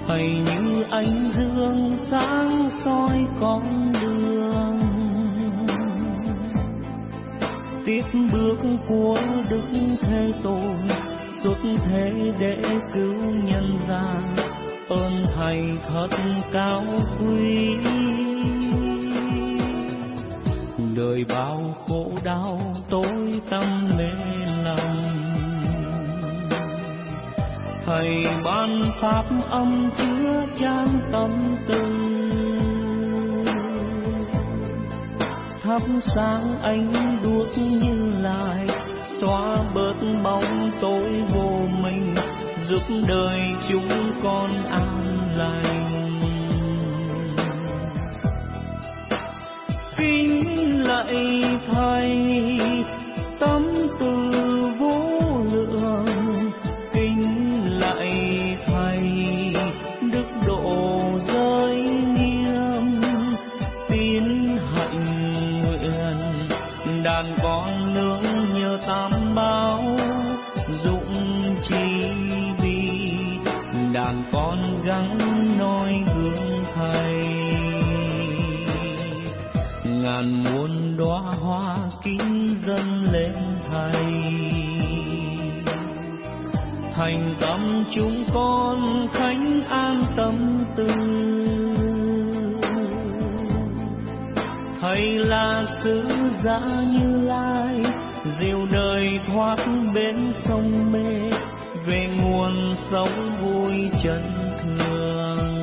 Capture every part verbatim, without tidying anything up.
Thầy như ánh dương sáng soi con đường, tiếp bước của Đức Thế Tôn xuất thế để cứu nhân gian. Ơn Thầy thật cao quý, đời bao khổ đau tối tăm mê lòng. Thầy ban pháp âm chứa chan tâm tư, thắp sáng ánh đuốc Như Lai, xóa bớt bóng tối vô minh, giúp đời chúng con an lành. Kính lạy Thầy tâm từ vô lượng, kính lạy Thầy đức độ giới nghiêm, tín hạnh nguyện đàn con nương nhờ tam bảo dụng trí bi, đàn con gắng noi gương Thầy. Ngàn muôn đóa hoa kính dâng lên Thầy, thành tâm chúng con khánh an tâm tư. Thầy là sứ giả Như Lai, dìu đời thoát bên sông mê, về nguồn sống vui chân thường.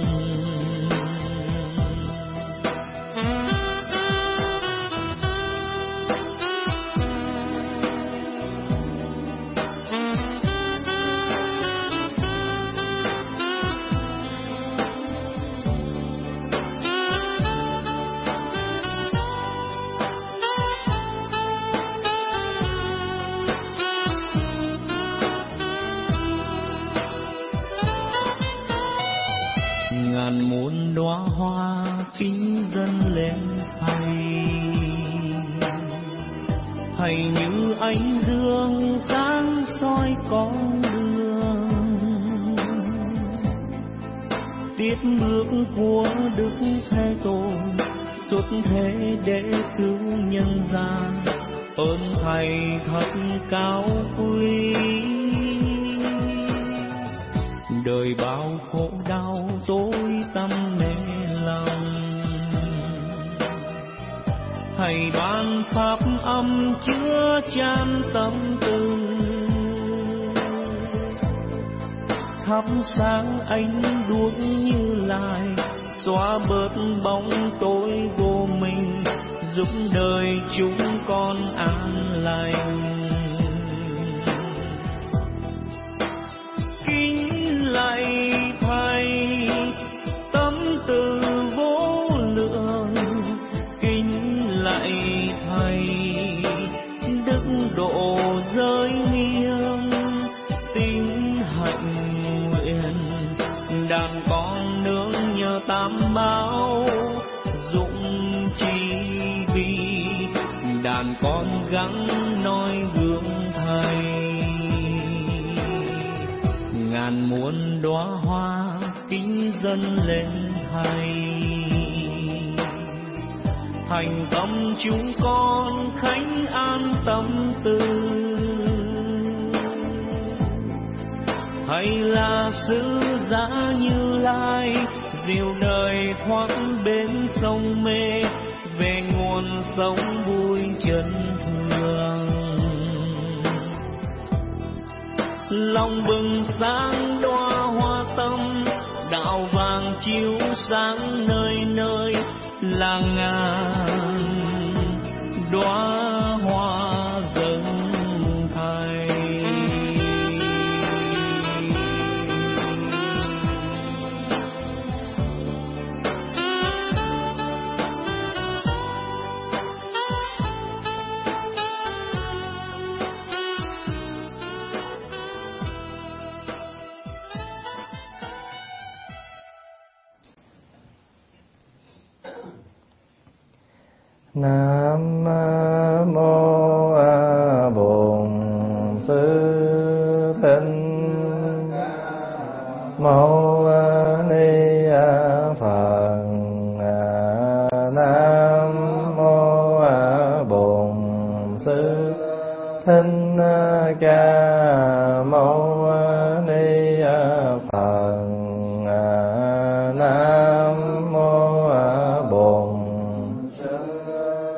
Ngàn muôn đóa hoa kính dâng lên Thầy, Thầy như ánh dương sáng soi con đường, tiếp bước của Đức Thế Tôn xuất thế để cứu nhân gian. Ơn Thầy thật cao quý, đời bao khổ đau tối tăm mê lòng. Thầy ban pháp âm chứa chan tâm tư, thắp sáng ánh đuốc Như Lai, xóa bớt bóng tối vô minh, giúp đời chúng con an lành. Lạy Thầy tâm từ vô lượng, kính lạy Thầy đức độ giới nghiêm, tín hạnh nguyện đàn con nương nhờ tam bảo dụng trí bi, đàn con gắng noi gương Thầy. Ngàn muôn đóa hoa kính dâng lên Thầy, thành tâm chúng con khánh an tâm tư. Thầy là sứ giả Như Lai, dìu đời thoát bên sông mê, về nguồn sống vui chân thường. Lòng bừng sáng đóa hoa tâm, đạo vàng chiếu sáng nơi nơi, là ngàn đóa hoa dâng Thầy. Nam mô A Bổn Sư Thích Mâu Ni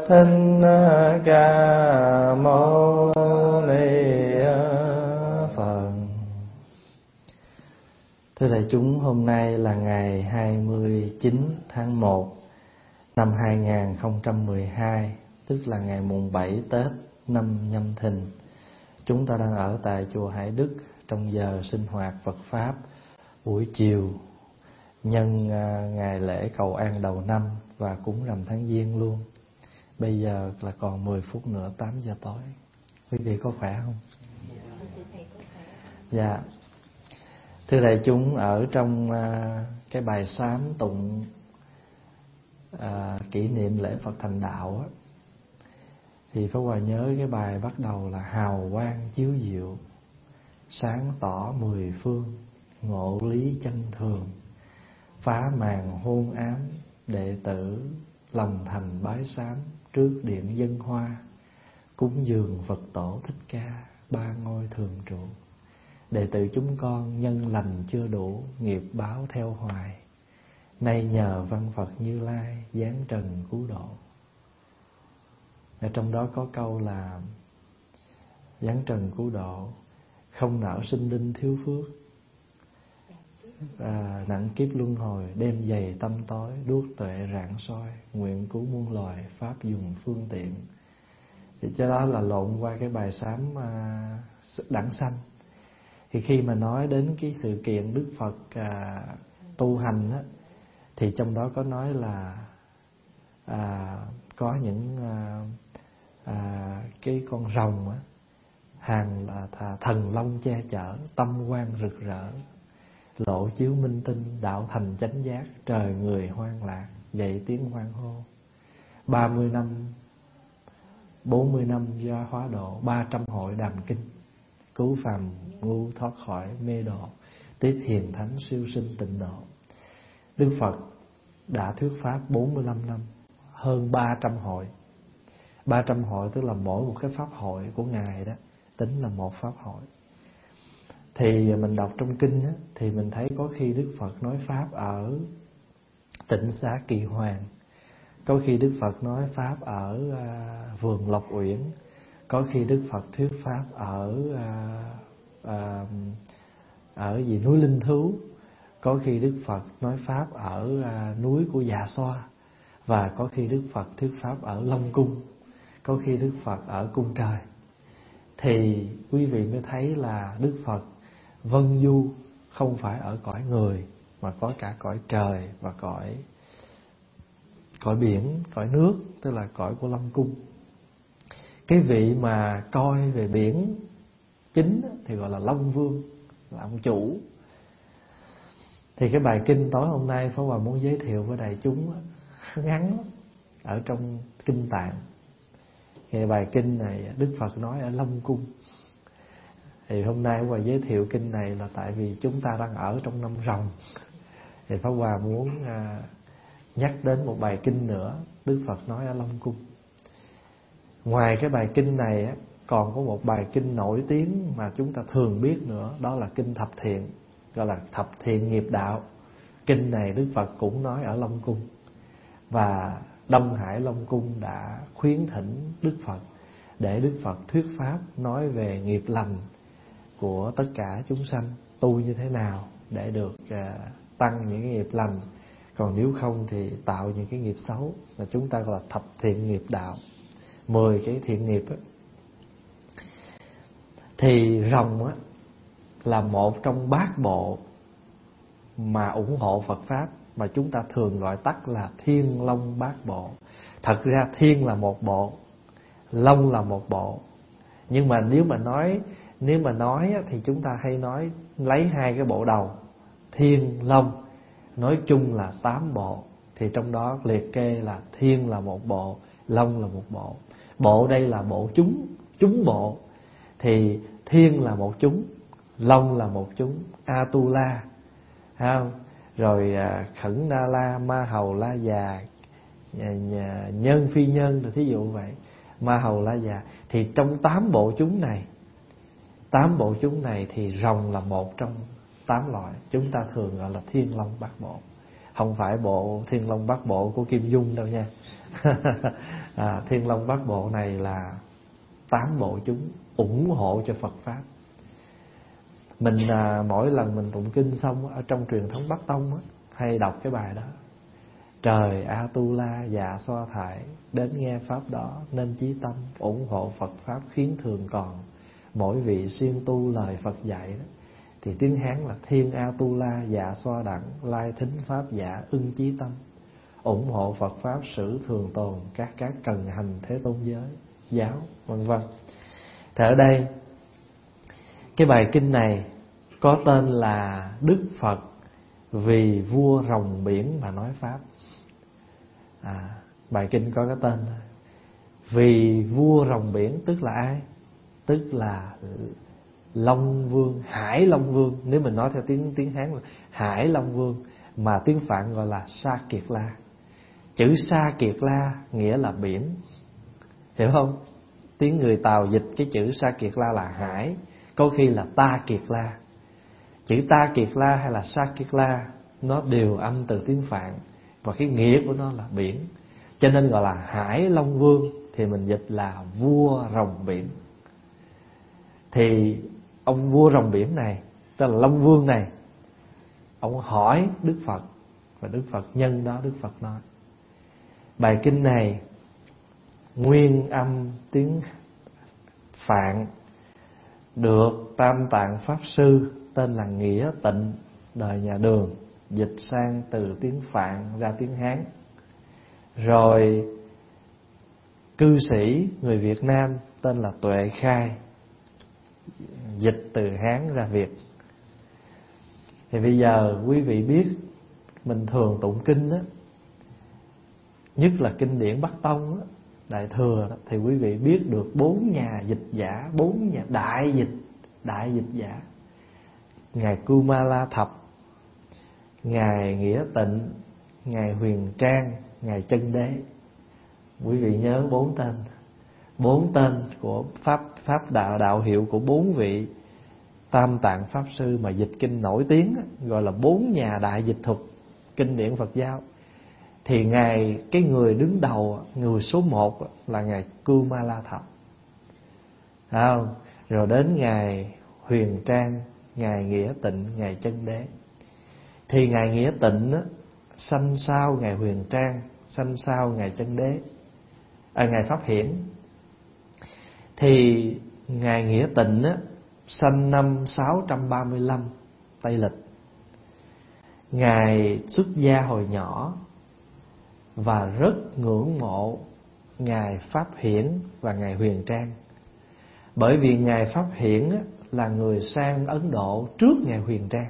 Thích Ca Mâu Ni Phật. Thưa đại chúng, hôm nay là ngày hai mươi chín tháng một năm hai nghìn không trăm mười hai, tức là ngày mùng bảy Tết năm Nhâm Thìn. Chúng ta đang ở tại chùa Hải Đức trong giờ sinh hoạt Phật Pháp buổi chiều nhân ngày lễ cầu an đầu năm và cúng rằm tháng Giêng luôn. Bây giờ là còn mười phút nữa tám giờ tối. Quý vị có khỏe không? Dạ. Thưa đại chúng, ở trong cái bài sám tụng à, kỷ niệm lễ Phật thành đạo á, thì Pháp Hòa nhớ cái bài bắt đầu là hào quang chiếu diệu, sáng tỏ mười phương, ngộ lý chân thường, phá màn hôn ám, đệ tử lòng thành bái sám, trước điện dân hoa, cúng dường Phật tổ Thích Ca, ba ngôi thường trụ. Đệ tử chúng con nhân lành chưa đủ, nghiệp báo theo hoài, nay nhờ văn Phật Như Lai giáng trần cứu độ. Ở trong đó có câu là giáng trần cứu độ, không nảo sinh linh thiếu phước, à, nặng kiếp luân hồi, đêm dày tâm tối, đuốc tuệ rạng soi, nguyện cứu muôn loài, pháp dùng phương tiện. Thì cho đó là lộn qua cái bài sám à, đẳng sanh. Thì khi mà nói đến cái sự kiện Đức Phật à, tu hành á, thì trong đó có nói là à, có những à, à, cái con rồng á, hàng là thần long che chở, tâm quang rực rỡ, lộ chiếu minh tinh, đạo thành chánh giác, trời người hoan lạc, dậy tiếng hoan hô. Ba mươi năm, bốn mươi năm do hóa độ, ba trăm hội đàm kinh, cứu phàm ngu thoát khỏi mê độ, tiếp hiền thánh siêu sinh tịnh độ. Đức Phật đã thuyết pháp bốn mươi lăm năm, hơn ba trăm hội. Ba trăm hội tức là mỗi một cái pháp hội của Ngài đó tính là một pháp hội. Thì mình đọc trong kinh á, thì mình thấy có khi Đức Phật nói pháp ở Tịnh Xá Kỳ Hoàng, có khi Đức Phật nói pháp ở uh, vườn Lộc Uyển, có khi Đức Phật thuyết pháp ở uh, uh, ở gì núi Linh Thú, có khi Đức Phật nói pháp ở uh, núi của Dạ Xoa, và có khi Đức Phật thuyết pháp ở Long Cung, có khi Đức Phật ở cung trời. Thì quý vị mới thấy là Đức Phật vân du không phải ở cõi người, mà có cả cõi trời và cõi cõi biển, cõi nước, tức là cõi của Long Cung. Cái vị mà coi về biển chính thì gọi là Long Vương, là ông chủ. Thì cái bài kinh tối hôm nay Pháp Hòa muốn giới thiệu với đại chúng ngắn ở trong Kinh Tạng. Cái bài kinh này Đức Phật nói ở Long Cung. Thì hôm nay Pháp Hòa giới thiệu kinh này là tại vì chúng ta đang ở trong năm Rồng. Thì Pháp Hòa muốn à, nhắc đến một bài kinh nữa Đức Phật nói ở Long Cung. Ngoài cái bài kinh này á, còn có một bài kinh nổi tiếng mà chúng ta thường biết nữa, đó là kinh Thập Thiện, gọi là Thập Thiện Nghiệp Đạo. Kinh này Đức Phật cũng nói ở Long Cung. Và Đông Hải Long Cung đã khuyến thỉnh Đức Phật để Đức Phật thuyết pháp nói về nghiệp lành của tất cả chúng sanh, tu như thế nào để được uh, tăng những cái nghiệp lành, còn nếu không thì tạo những cái nghiệp xấu, là chúng ta gọi là thập thiện nghiệp đạo, mười cái thiện nghiệp á. Thì rồng á là một trong bát bộ mà ủng hộ Phật pháp, mà chúng ta thường gọi tắt là Thiên Long Bát Bộ. Thật ra thiên là một bộ, long là một bộ. Nhưng mà nếu mà nói nếu mà nói thì chúng ta hay nói lấy hai cái bộ đầu, thiên long, nói chung là tám bộ. Thì trong đó liệt kê là thiên là một bộ, long là một bộ. Bộ đây là bộ chúng, chúng bộ. Thì thiên là một chúng, long là một chúng, Atula, không? Rồi Khẩn Na La, Ma Hầu La Già, Nhân Phi Nhân, rồi thí dụ vậy, Ma Hầu La Già. Thì trong tám bộ chúng này, tám bộ chúng này thì rồng là một trong tám loại, chúng ta thường gọi là Thiên Long Bát Bộ. Không phải bộ Thiên Long Bát Bộ của Kim Dung đâu nha. à, Thiên Long Bát Bộ này là tám bộ chúng ủng hộ cho Phật Pháp. Mình à, mỗi lần mình tụng kinh xong ở trong truyền thống Bắc Tông á, hay đọc cái bài đó: trời A-tu-la dạ xoa thải, đến nghe Pháp đó nên chí tâm, ủng hộ Phật Pháp khiến thường còn, mỗi vị siêng tu lời Phật dạy đó. Thì tiếng Hán là thiên A-tu-la dạ xoa đặng, lai thính Pháp giả ưng chí tâm, ủng hộ Phật Pháp sử thường tồn, các các cần hành thế tôn giới giáo, vân vân. Thì ở đây cái bài kinh này có tên là Đức Phật vì vua rồng biển mà nói Pháp. à, Bài kinh có cái tên vì vua rồng biển, tức là ai? Tức là Long Vương, Hải Long Vương. Nếu mình nói theo tiếng tiếng Hán là Hải Long Vương, mà tiếng Phạn gọi là Sa Kiệt La. Chữ Sa Kiệt La nghĩa là biển, hiểu không? Tiếng người Tàu dịch cái chữ Sa Kiệt La là hải, có khi là Ta Kiệt La. Chữ Ta Kiệt La hay là Sa Kiệt La nó đều âm từ tiếng Phạn, và cái nghĩa của nó là biển, cho nên gọi là Hải Long Vương. Thì mình dịch là vua rồng biển. Thì ông vua rồng biển này, tức là Long Vương này, ông hỏi Đức Phật, và Đức Phật nhân đó Đức Phật nói. Bài kinh này nguyên âm tiếng Phạn được Tam Tạng Pháp Sư tên là Nghĩa Tịnh đời nhà Đường dịch sang từ tiếng Phạn ra tiếng Hán. Rồi cư sĩ người Việt Nam tên là Tuệ Khai dịch từ Hán ra Việt. Thì bây giờ quý vị biết mình thường tụng kinh đó, nhất là kinh điển Bắc Tông đó, Đại Thừa đó, thì quý vị biết được bốn nhà dịch giả, bốn nhà đại dịch, đại dịch giả: ngài Kumala Thập, ngài Nghĩa Tịnh, ngài Huyền Trang, ngài Chân Đế. Quý vị nhớ bốn tên, bốn tên của pháp pháp đạo đạo hiệu của bốn vị Tam Tạng Pháp Sư mà dịch kinh nổi tiếng, gọi là bốn nhà đại dịch thuật kinh điển Phật giáo. Thì ngài, cái người đứng đầu, người số một là ngài Kumala Thập, không? Rồi đến ngài Huyền Trang, ngài Nghĩa Tịnh, ngài Chân Đế. Thì ngài Nghĩa Tịnh á, sanh sau ngài Huyền Trang, sanh sau ngài Chân Đế, à, ngài Pháp Hiển. Thì ngài Nghĩa Tịnh á, sanh năm sáu trăm ba mươi lăm Tây Lịch. Ngài xuất gia hồi nhỏ và rất ngưỡng mộ ngài Pháp Hiển và ngài Huyền Trang, bởi vì ngài Pháp Hiển á, là người sang Ấn Độ trước ngài Huyền Trang.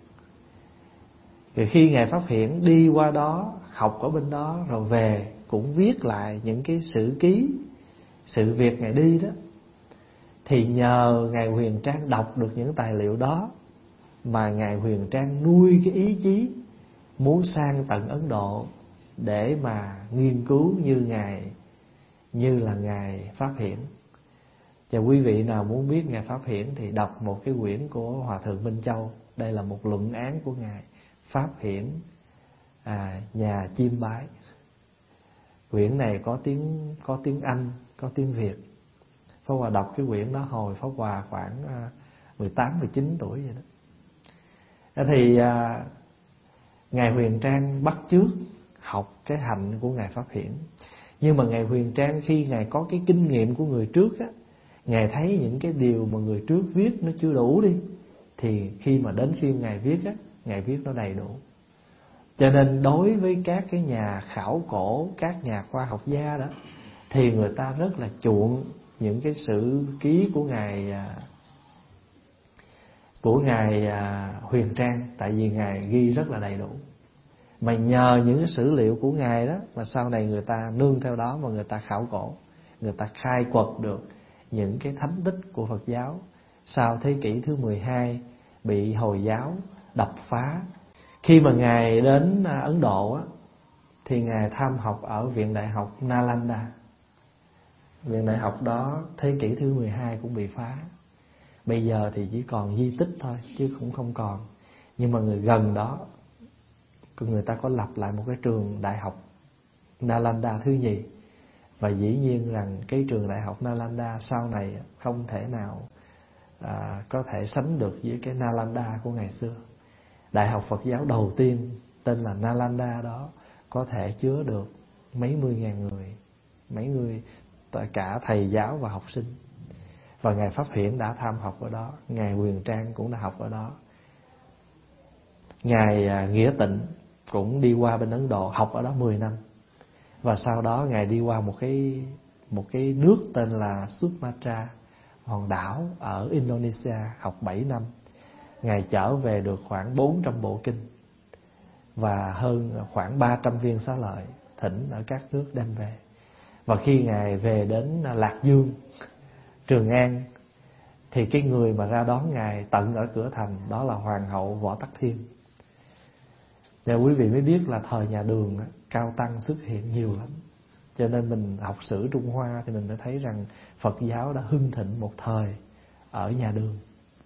Rồi khi ngài Pháp Hiển đi qua đó, học ở bên đó, rồi về cũng viết lại những cái sử ký, sự việc ngài đi đó. Thì nhờ ngài Huyền Trang đọc được những tài liệu đó mà ngài Huyền Trang nuôi cái ý chí muốn sang tận Ấn Độ để mà nghiên cứu như ngài, như là ngài Pháp Hiển. Và quý vị nào muốn biết ngài Pháp Hiển thì đọc một cái quyển của Hòa Thượng Minh Châu. Đây là một luận án của ngài Pháp Hiển, à, nhà Chiêm Bái. Quyển này có tiếng có tiếng Anh, có tiếng Việt. Pháp Hòa đọc cái quyển đó hồi Pháp Hòa khoảng mười tám, mười chín tuổi vậy đó. Thì à, ngài Huyền Trang bắt chước học cái hạnh của ngài Pháp Hiển. Nhưng mà ngài Huyền Trang khi ngài có cái kinh nghiệm của người trước á, ngài thấy những cái điều mà người trước viết nó chưa đủ đi, thì khi mà đến phiên ngài viết á, ngài viết nó đầy đủ. Cho nên đối với các cái nhà khảo cổ, các nhà khoa học gia đó, thì người ta rất là chuộng những cái sử ký của ngài của ngài Huyền Trang, tại vì ngài ghi rất là đầy đủ. Mà nhờ những cái sử liệu của ngài đó mà sau này người ta nương theo đó mà người ta khảo cổ, người ta khai quật được những cái thánh tích của Phật giáo sau thế kỷ thứ mười hai bị Hồi giáo đập phá. Khi mà ngài đến Ấn Độ á, thì ngài tham học ở viện đại học Nalanda. Viện đại học đó thế kỷ thứ mười hai cũng bị phá. Bây giờ thì chỉ còn di tích thôi chứ cũng không còn. Nhưng mà người gần đó người ta có lập lại một cái trường đại học Nalanda thứ nhì. Và dĩ nhiên rằng cái trường đại học Nalanda sau này không thể nào à, có thể sánh được với cái Nalanda của ngày xưa. Đại học Phật giáo đầu tiên tên là Nalanda đó có thể chứa được mấy mươi ngàn người, mấy người cả thầy giáo và học sinh. Và Ngài Pháp Hiển đã tham học ở đó, Ngài Huyền Trang cũng đã học ở đó, Ngài Nghĩa Tịnh cũng đi qua bên Ấn Độ học ở đó mười năm. Và sau đó Ngài đi qua một cái một cái nước tên là Sumatra, hòn đảo ở Indonesia, học bảy năm. Ngài trở về được khoảng bốn trăm bộ kinh và hơn khoảng ba trăm viên xá lợi thỉnh ở các nước đem về. Và khi Ngài về đến Lạc Dương, Trường An, thì cái người mà ra đón Ngài tận ở cửa thành đó là Hoàng hậu Võ Tắc Thiên. Và quý vị mới biết là thời nhà Đường cao tăng xuất hiện nhiều lắm. Cho nên mình học sử Trung Hoa thì mình đã thấy rằng Phật giáo đã hưng thịnh một thời ở nhà Đường.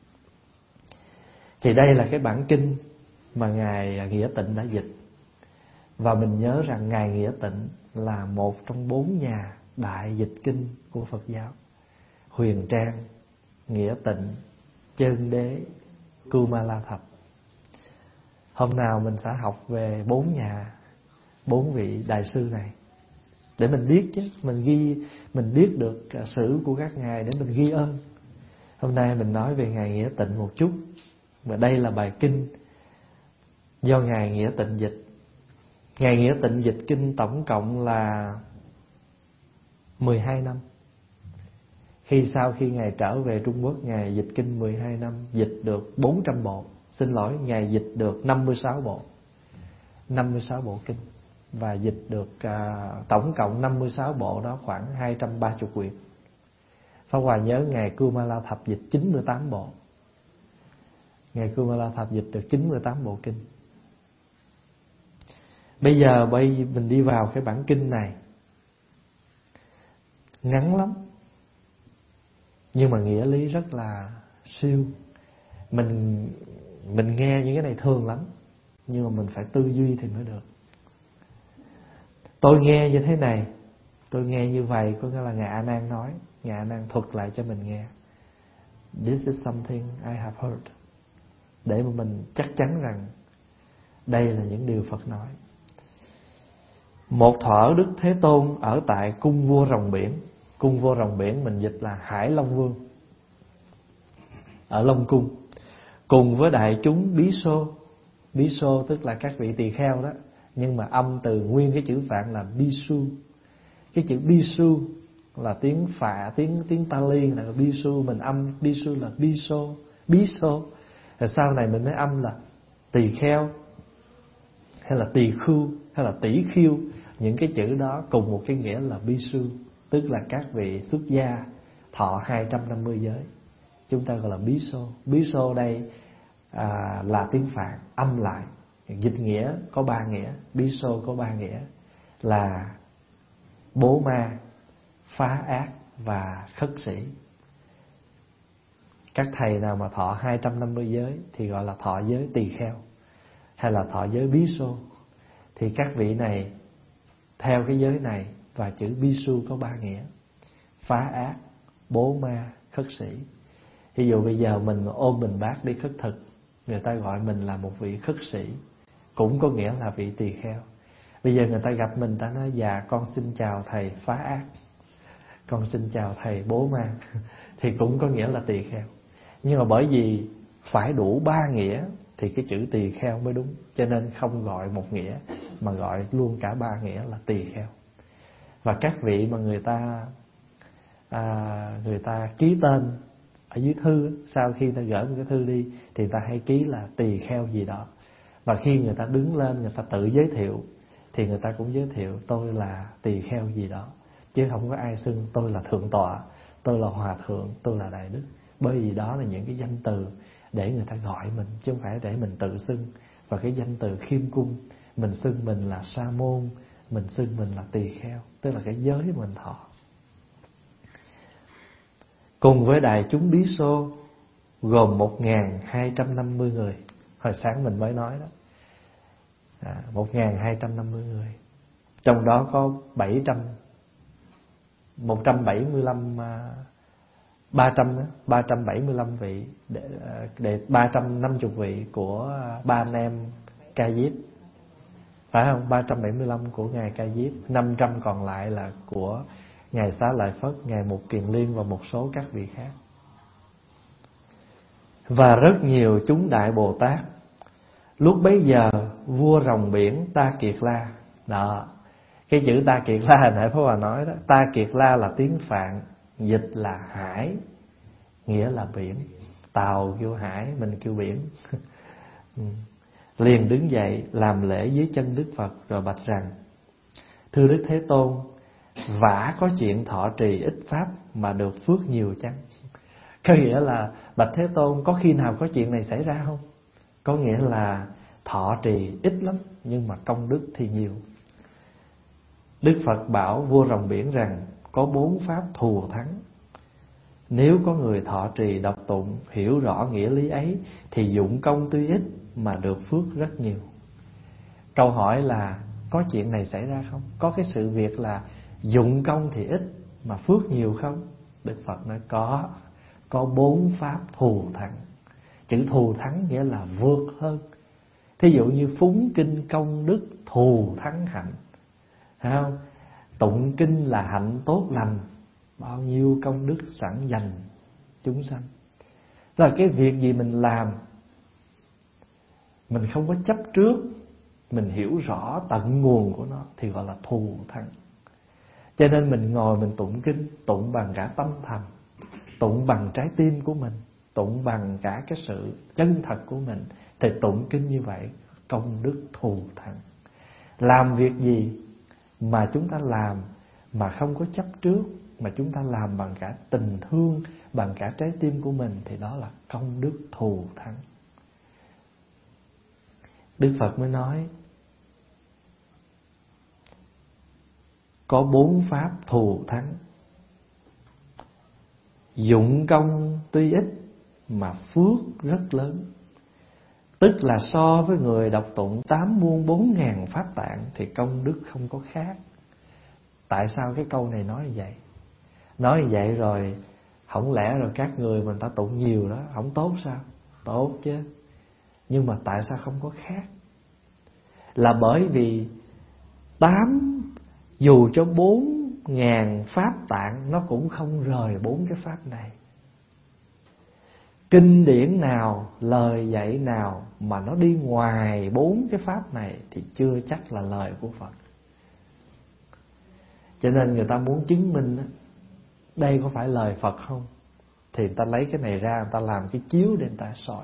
Thì đây là cái bản kinh mà Ngài Nghĩa Tịnh đã dịch. Và mình nhớ rằng Ngài Nghĩa Tịnh là một trong bốn nhà đại dịch kinh của Phật giáo: Huyền Trang, Nghĩa Tịnh, Chân Đế, Kumala Thập. Hôm nào mình sẽ học về bốn nhà, bốn vị đại sư này để mình biết chứ, mình ghi, mình biết được sử của các ngài để mình ghi ơn. Hôm nay mình nói về Ngài Nghĩa Tịnh một chút. Và đây là bài kinh do Ngài Nghĩa Tịnh dịch. Ngài Nghĩa Tịnh dịch kinh tổng cộng là mười hai năm. Khi sau khi Ngài trở về Trung Quốc, Ngài dịch kinh mười hai năm, dịch được bốn trăm bộ. Xin lỗi, Ngài dịch được năm mươi sáu bộ. năm mươi sáu bộ kinh. Và dịch được uh, tổng cộng năm mươi sáu bộ đó khoảng hai trăm ba mươi quyển. Pháp Hòa nhớ Ngài Kumala Thập dịch chín mươi tám bộ. Ngài Kumala Thập dịch được chín mươi tám bộ kinh. Bây giờ bây mình đi vào cái bản kinh này. Ngắn lắm, nhưng mà nghĩa lý rất là siêu. Mình mình nghe những cái này thường lắm, nhưng mà mình phải tư duy thì mới được. Tôi nghe như thế này, tôi nghe như vậy, có nghĩa là Ngài A Nan nói, Ngài A Nan thuật lại cho mình nghe. This is something I have heard. Để mà mình chắc chắn rằng đây là những điều Phật nói. Một thuở Đức Thế Tôn ở tại cung vua rồng biển. Cung vua rồng biển mình dịch là Hải Long Vương, ở Long Cung, cùng với đại chúng Bí Xô. Bí Xô tức là các vị tỳ kheo đó, nhưng mà âm từ nguyên cái chữ Phạn là Bisu. Cái chữ Bisu là tiếng Phạ, tiếng tiếng Pali là Bisu, mình âm Bisu là Biso, Biso. Rồi sau này mình mới âm là tỳ kheo, hay là tỳ khưu, hay là tỷ khiêu. Những cái chữ đó cùng một cái nghĩa là Bisu, tức là các vị xuất gia thọ hai trăm năm mươi giới. Chúng ta gọi là Biso. Biso đây à, là tiếng Phạn, âm lại dịch nghĩa có ba nghĩa. Biso có ba nghĩa là bố ma, phá ác và khất sĩ. Các thầy nào mà thọ hai trăm năm mươi giới thì gọi là thọ giới tỳ kheo, hay là thọ giới Biso. Thì các vị này theo cái giới này, và chữ Bisu có ba nghĩa: phá ác, bố ma, khất sĩ. Ví dụ bây giờ mình ôm mình bát đi khất thực, người ta gọi mình là một vị khất sĩ, cũng có nghĩa là vị tỳ kheo. Bây giờ người ta gặp mình, ta nói dạ con xin chào thầy phá ác, con xin chào thầy bố ma, thì cũng có nghĩa là tỳ kheo. Nhưng mà bởi vì phải đủ ba nghĩa thì cái chữ tỳ kheo mới đúng, cho nên không gọi một nghĩa mà gọi luôn cả ba nghĩa là tỳ kheo. Và các vị mà người ta à, người ta ký tên ở dưới thư, sau khi ta gửi một cái thư đi thì ta hay ký là tỳ kheo gì đó. Và khi người ta đứng lên, người ta tự giới thiệu thì người ta cũng giới thiệu tôi là tỳ kheo gì đó, chứ không có ai xưng tôi là thượng tọa, tôi là hòa thượng, tôi là đại đức. Bởi vì đó là những cái danh từ để người ta gọi mình, chứ không phải để mình tự xưng. Và cái danh từ khiêm cung, mình xưng mình là sa môn, mình xưng mình là tỳ kheo, tức là cái giới mình thọ. Cùng với đại chúng Bí Xô gồm một nghìn hai trăm năm mươi người. Hồi sáng mình mới nói đó, một nghìn hai trăm năm mươi người. Trong đó có bảy trăm một trăm bảy mươi lăm ba trăm ba trăm bảy mươi lăm vị để, để ba trăm năm mươi vị của ba anh em Ca Diếp, phải không? ba trăm bảy mươi lăm của ngài Ca Diếp, năm trăm còn lại là của ngài Xá Lợi Phất, ngài Mục Kiền Liên và một số các vị khác. Và rất nhiều chúng đại Bồ Tát. Lúc bấy giờ vua rồng biển Ta Kiệt La, đó, cái chữ Ta Kiệt La hồi nãy Pháp Hòa nói đó, Ta Kiệt La là tiếng Phạn, dịch là hải, nghĩa là biển. Tàu kêu hải, mình kêu biển. Liền đứng dậy làm lễ dưới chân Đức Phật rồi bạch rằng: thưa Đức Thế Tôn, vả có chuyện thọ trì ít pháp mà được phước nhiều chăng? Có nghĩa là bạch Thế Tôn, có khi nào có chuyện này xảy ra không? Có nghĩa là thọ trì ít lắm nhưng mà công đức thì nhiều. Đức Phật bảo vua rồng biển rằng có bốn pháp thù thắng. Nếu có người thọ trì đọc tụng, hiểu rõ nghĩa lý ấy thì dụng công tuy ít mà được phước rất nhiều. Câu hỏi là có chuyện này xảy ra không? Có cái sự việc là dụng công thì ít mà phước nhiều không? Đức Phật nói có. Có bốn pháp thù thắng. Chữ thù thắng nghĩa là vượt hơn. Thí dụ như phúng kinh công đức thù thắng hạnh, thấy không? Tụng kinh là hạnh tốt lành, bao nhiêu công đức sẵn dành chúng sanh. Là cái việc gì mình làm, mình không có chấp trước, mình hiểu rõ tận nguồn của nó thì gọi là thù thắng. Cho nên mình ngồi mình tụng kinh, tụng bằng cả tâm thành, tụng bằng trái tim của mình, tụng bằng cả cái sự chân thật của mình, thì tụng kinh như vậy công đức thù thắng. Làm việc gì mà chúng ta làm mà không có chấp trước, mà chúng ta làm bằng cả tình thương, bằng cả trái tim của mình, thì đó là công đức thù thắng. Đức Phật mới nói có bốn pháp thù thắng. Dụng công tuy ít mà phước rất lớn. Tức là so với người đọc tụng tám muôn bốn ngàn pháp tạng thì công đức không có khác. Tại sao cái câu này nói như vậy? Nói như vậy rồi không lẽ rồi các người mình ta tụng nhiều đó không tốt sao? Tốt chứ. Nhưng mà tại sao không có khác? Là bởi vì tám dù cho bốn ngàn pháp tạng nó cũng không rời bốn cái pháp này. Kinh điển nào, lời dạy nào mà nó đi ngoài bốn cái pháp này thì chưa chắc là lời của Phật. Cho nên người ta muốn chứng minh đây có phải lời Phật không, thì người ta lấy cái này ra, người ta làm cái chiếu để người ta soi.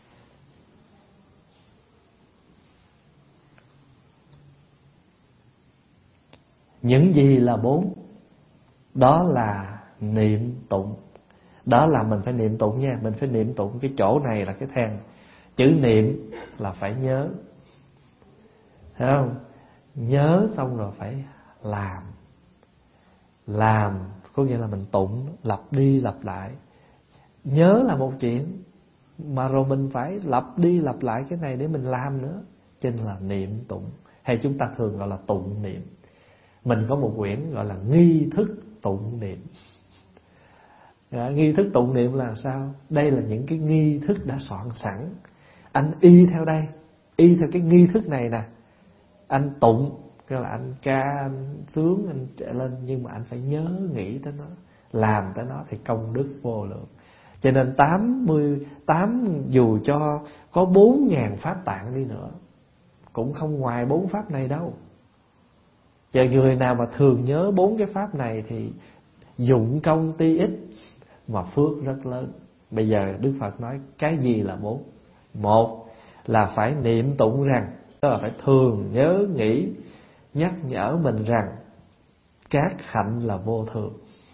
Những gì là bốn? Đó là niệm tụng. Đó là mình phải niệm tụng nha. Mình phải niệm tụng. Cái chỗ này là cái then. Chữ niệm là phải nhớ, thấy không? Nhớ xong rồi phải làm. Làm có nghĩa là mình tụng, lặp đi lặp lại. Nhớ là một chuyện, mà rồi mình phải lặp đi lặp lại cái này để mình làm nữa. Cho nên là niệm tụng. Hay chúng ta thường gọi là tụng niệm. Mình có một quyển gọi là nghi thức tụng niệm. Dạ, nghi thức tụng niệm là sao? Đây là những cái nghi thức đã soạn sẵn. Anh y theo đây, y theo cái nghi thức này nè. Anh tụng, cái là anh ca, anh sướng, anh chạy lên. Nhưng mà anh phải nhớ nghĩ tới nó, làm tới nó thì công đức vô lượng. Cho nên tám mươi tám dù cho có bốn ngàn pháp tạng đi nữa cũng không ngoài bốn pháp này đâu. Và người nào mà thường nhớ bốn cái pháp này thì dụng công tuy ít mà phước rất lớn. Bây giờ Đức Phật nói cái gì là bốn? Một là phải niệm tụng rằng, tức là phải thường nhớ nghĩ, nhắc nhở mình rằng các hạnh là vô thường.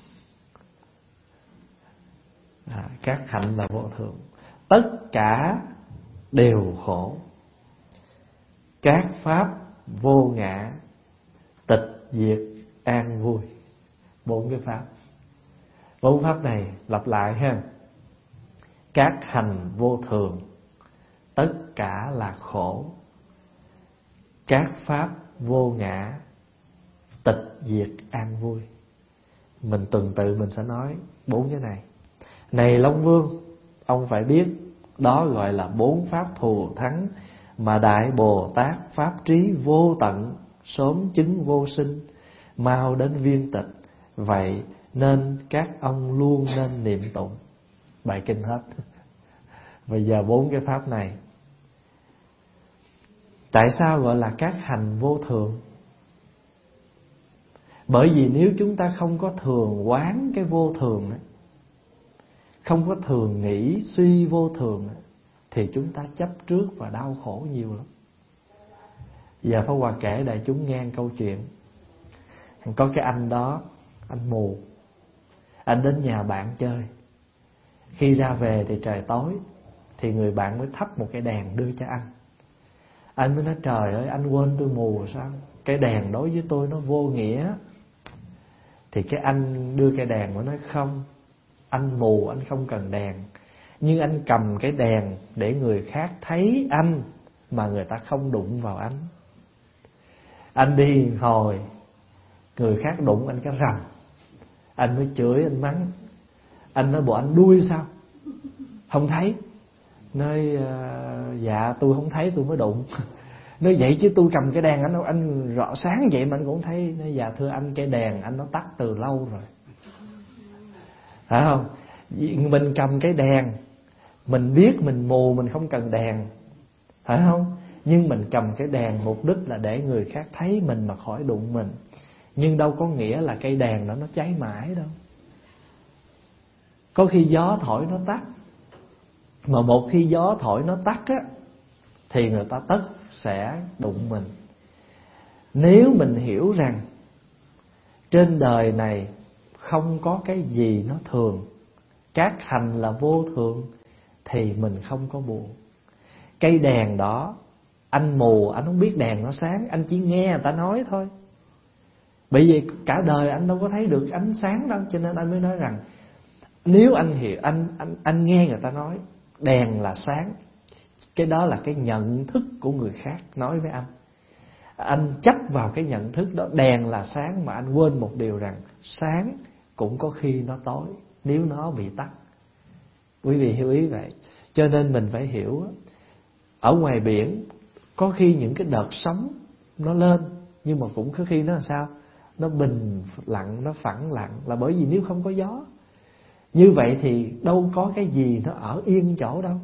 À, các hạnh là vô thường, tất cả đều khổ. Các pháp vô ngã, tịch diệt an vui. Bốn cái pháp. Bốn pháp này lặp lại ha. Các hành vô thường, tất cả là khổ. các pháp vô ngã, tịch diệt an vui. Mình tuần tự mình sẽ nói bốn cái này. Này Long Vương, ông phải biết đó gọi là bốn pháp thù thắng mà Đại Bồ Tát pháp trí vô tận, sớm chứng vô sinh, mau đến viên tịch. Vậy nên các ông luôn nên niệm tụng. Bài kinh hết. Bây giờ bốn cái pháp này, tại sao gọi là các hành vô thường? Bởi vì nếu chúng ta không có thường quán cái vô thường, không có thường nghĩ suy vô thường, thì chúng ta chấp trước và đau khổ nhiều lắm. Giờ Pháp Hòa kể đại chúng nghe câu chuyện. Có cái anh đó, anh mù. Anh đến nhà bạn chơi. Khi ra về thì trời tối, thì người bạn mới thắp một cái đèn đưa cho anh. Anh mới nói trời ơi, anh quên tôi mù sao? Cái đèn đối với tôi nó vô nghĩa. Thì cái anh đưa cái đèn mới nói không, anh mù anh không cần đèn, nhưng anh cầm cái đèn để người khác thấy anh mà người ta không đụng vào anh. Anh đi hồi người khác đụng anh cái rầm, anh mới chửi, anh mắng. Anh nói bộ anh đuôi sao không thấy? Nói dạ tôi không thấy tôi mới đụng. Nói vậy chứ tôi cầm cái đèn anh anh rõ sáng vậy mà anh cũng thấy. Nói dạ thưa anh, cái đèn anh nó tắt từ lâu rồi. Phải không? Mình cầm cái đèn, mình biết mình mù, mình không cần đèn, phải không? Nhưng mình cầm cái đèn mục đích là để người khác thấy mình mà khỏi đụng mình. Nhưng đâu có nghĩa là cây đèn đó nó cháy mãi đâu. Có khi gió thổi nó tắt. Mà một khi gió thổi nó tắt á, thì người ta tất sẽ đụng mình. Nếu mình hiểu rằng trên đời này không có cái gì nó thường, các hành là vô thường, thì mình không có buồn. Cây đèn đó, anh mù, anh không biết đèn nó sáng, anh chỉ nghe người ta nói thôi. Bởi vì cả đời anh đâu có thấy được ánh sáng đâu. Cho nên anh mới nói rằng nếu anh hiểu, anh, anh, anh nghe người ta nói đèn là sáng, cái đó là cái nhận thức của người khác nói với anh. Anh chấp vào cái nhận thức đó, đèn là sáng, mà anh quên một điều rằng sáng cũng có khi nó tối nếu nó bị tắt. Quý vị hiểu ý vậy. Cho nên mình phải hiểu, ở ngoài biển có khi những cái đợt sóng nó lên, nhưng mà cũng có khi nó làm sao, nó bình lặng, nó phẳng lặng, là bởi vì nếu không có gió. Như vậy thì đâu có cái gì nó ở yên chỗ đâu,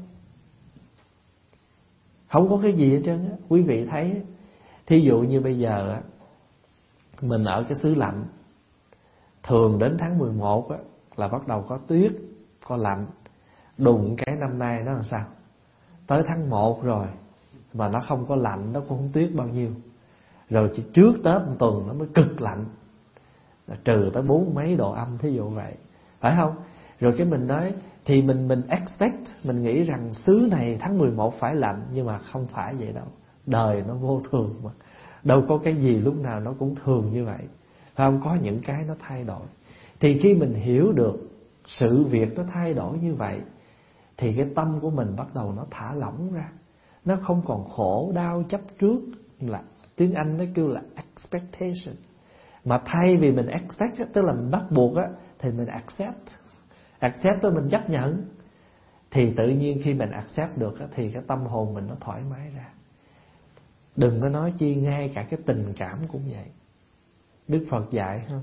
không có cái gì hết trơn á. Quý vị thấy, thí dụ như bây giờ á, mình ở cái xứ lạnh, thường đến tháng mười một á, là bắt đầu có tuyết, có lạnh. Đùng cái năm nay nó làm sao, tới tháng một rồi mà nó không có lạnh, nó cũng không tuyết bao nhiêu. Rồi chỉ trước Tết một tuần nó mới cực lạnh, trừ tới bốn mấy độ âm, thí dụ vậy, phải không? Rồi cái mình nói, thì mình mình expect, mình nghĩ rằng xứ này tháng mười một phải lạnh, nhưng mà không phải vậy đâu. Đời nó vô thường mà, đâu có cái gì lúc nào nó cũng thường như vậy, phải không? Có những cái nó thay đổi. Thì khi mình hiểu được sự việc nó thay đổi như vậy, thì cái tâm của mình bắt đầu nó thả lỏng ra, nó không còn khổ đau chấp trước, là tiếng Anh nó kêu là expectation. Mà thay vì mình expect, tức là mình bắt buộc á, thì mình accept. Accept tức mình chấp nhận. Thì tự nhiên khi mình accept được á, thì cái tâm hồn mình nó thoải mái ra. Đừng có nói chi, ngay cả cái tình cảm cũng vậy. Đức Phật dạy không,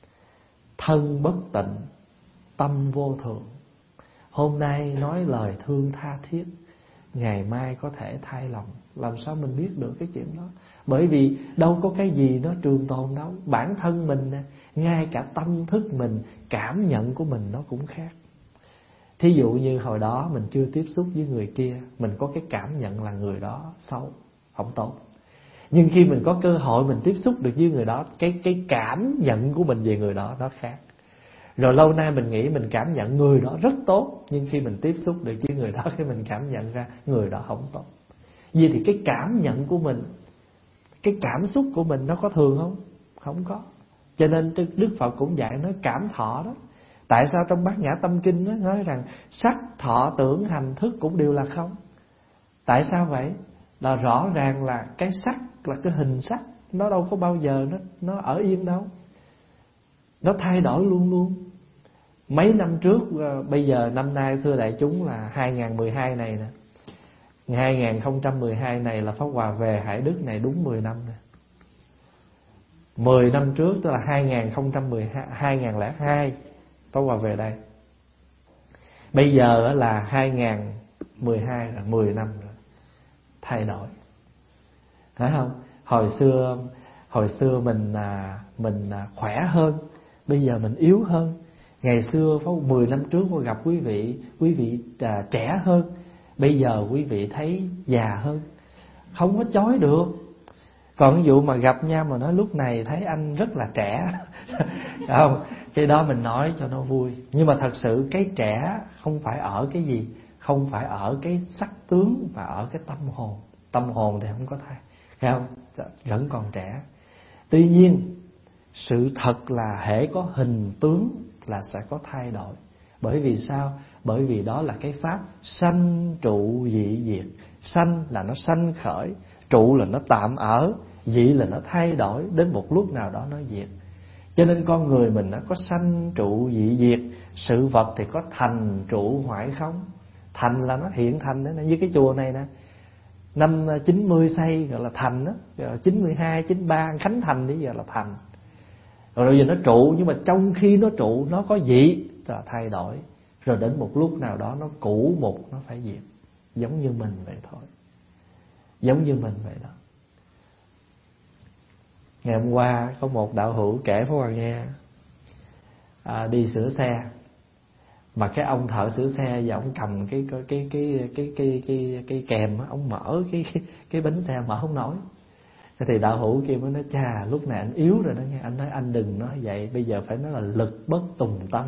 thân bất tịnh, tâm vô thường. Hôm nay nói lời thương tha thiết, ngày mai có thể thay lòng. Làm sao mình biết được cái chuyện đó? Bởi vì đâu có cái gì nó trường tồn đâu. Bản thân mình nè, ngay cả tâm thức mình, cảm nhận của mình nó cũng khác. Thí dụ như hồi đó mình chưa tiếp xúc với người kia, mình có cái cảm nhận là người đó xấu, không tốt. Nhưng khi mình có cơ hội mình tiếp xúc được với người đó, Cái, cái cảm nhận của mình về người đó nó khác. Rồi lâu nay mình nghĩ mình cảm nhận người đó rất tốt, nhưng khi mình tiếp xúc được với người đó, cái mình cảm nhận ra người đó không tốt. Vì thì cái cảm nhận của mình, cái cảm xúc của mình nó có thường không? Không có. Cho nên Đức Phật cũng dạy nói cảm thọ đó. Tại sao trong Bát Nhã Tâm Kinh đó nói rằng sắc, thọ, tưởng, hành, thức cũng đều là không? Tại sao vậy? Là rõ ràng là cái sắc là cái hình sắc, nó đâu có bao giờ nó nó ở yên đâu, nó thay đổi luôn luôn. Mấy năm trước, bây giờ năm nay thưa đại chúng là hai không một hai này nè, hai không một hai này là Pháp Hòa về Hải Đức này đúng mười năm nè. Mười năm trước tức là hai không một hai, hai không không hai Pháp Hòa về đây. Bây giờ là hai không một hai, là mười năm rồi. Thay đổi, phải không? Hồi xưa hồi xưa mình mình khỏe hơn, bây giờ mình yếu hơn. Ngày xưa mười năm trước tôi gặp quý vị, quý vị trẻ hơn, bây giờ quý vị thấy già hơn. Không có chối được. Còn ví dụ mà gặp nhau mà nói lúc này thấy anh rất là trẻ không, cái đó mình nói cho nó vui. Nhưng mà thật sự cái trẻ không phải ở cái gì, không phải ở cái sắc tướng, mà ở cái tâm hồn. Tâm hồn thì không có thay, thấy không? Vẫn còn trẻ. Tuy nhiên sự thật là hễ có hình tướng là sẽ có thay đổi. Bởi vì sao? Bởi vì đó là cái pháp sanh trụ dị diệt. Sanh là nó sanh khởi, trụ là nó tạm ở, dị là nó thay đổi, đến một lúc nào đó nó diệt. Cho nên con người mình nó có sanh trụ dị diệt. Sự vật thì có thành trụ hoại không. Thành là nó hiện thành đó, như cái chùa này nè, năm chín mươi xây gọi là thành đó, chín mươi hai, chín mươi ba khánh thành bây giờ là thành. Rồi bây giờ nó trụ, nhưng mà trong khi nó trụ nó có dị là thay đổi. Rồi đến một lúc nào đó nó cũ mục, nó phải diệt. Giống như mình vậy thôi. Giống như mình vậy đó. Ngày hôm qua có một đạo hữu kể Pháp Hòa nghe, à, đi sửa xe, mà cái ông thợ sửa xe và ông cầm cái cái cái cái cái cái cái, cái kèm, ông mở cái cái, cái bánh xe mở không nổi. Thì đạo hữu kia mới nói: chà, lúc này anh yếu rồi đó nghe. Anh nói: anh đừng nói vậy, bây giờ phải nói là lực bất tùng tâm.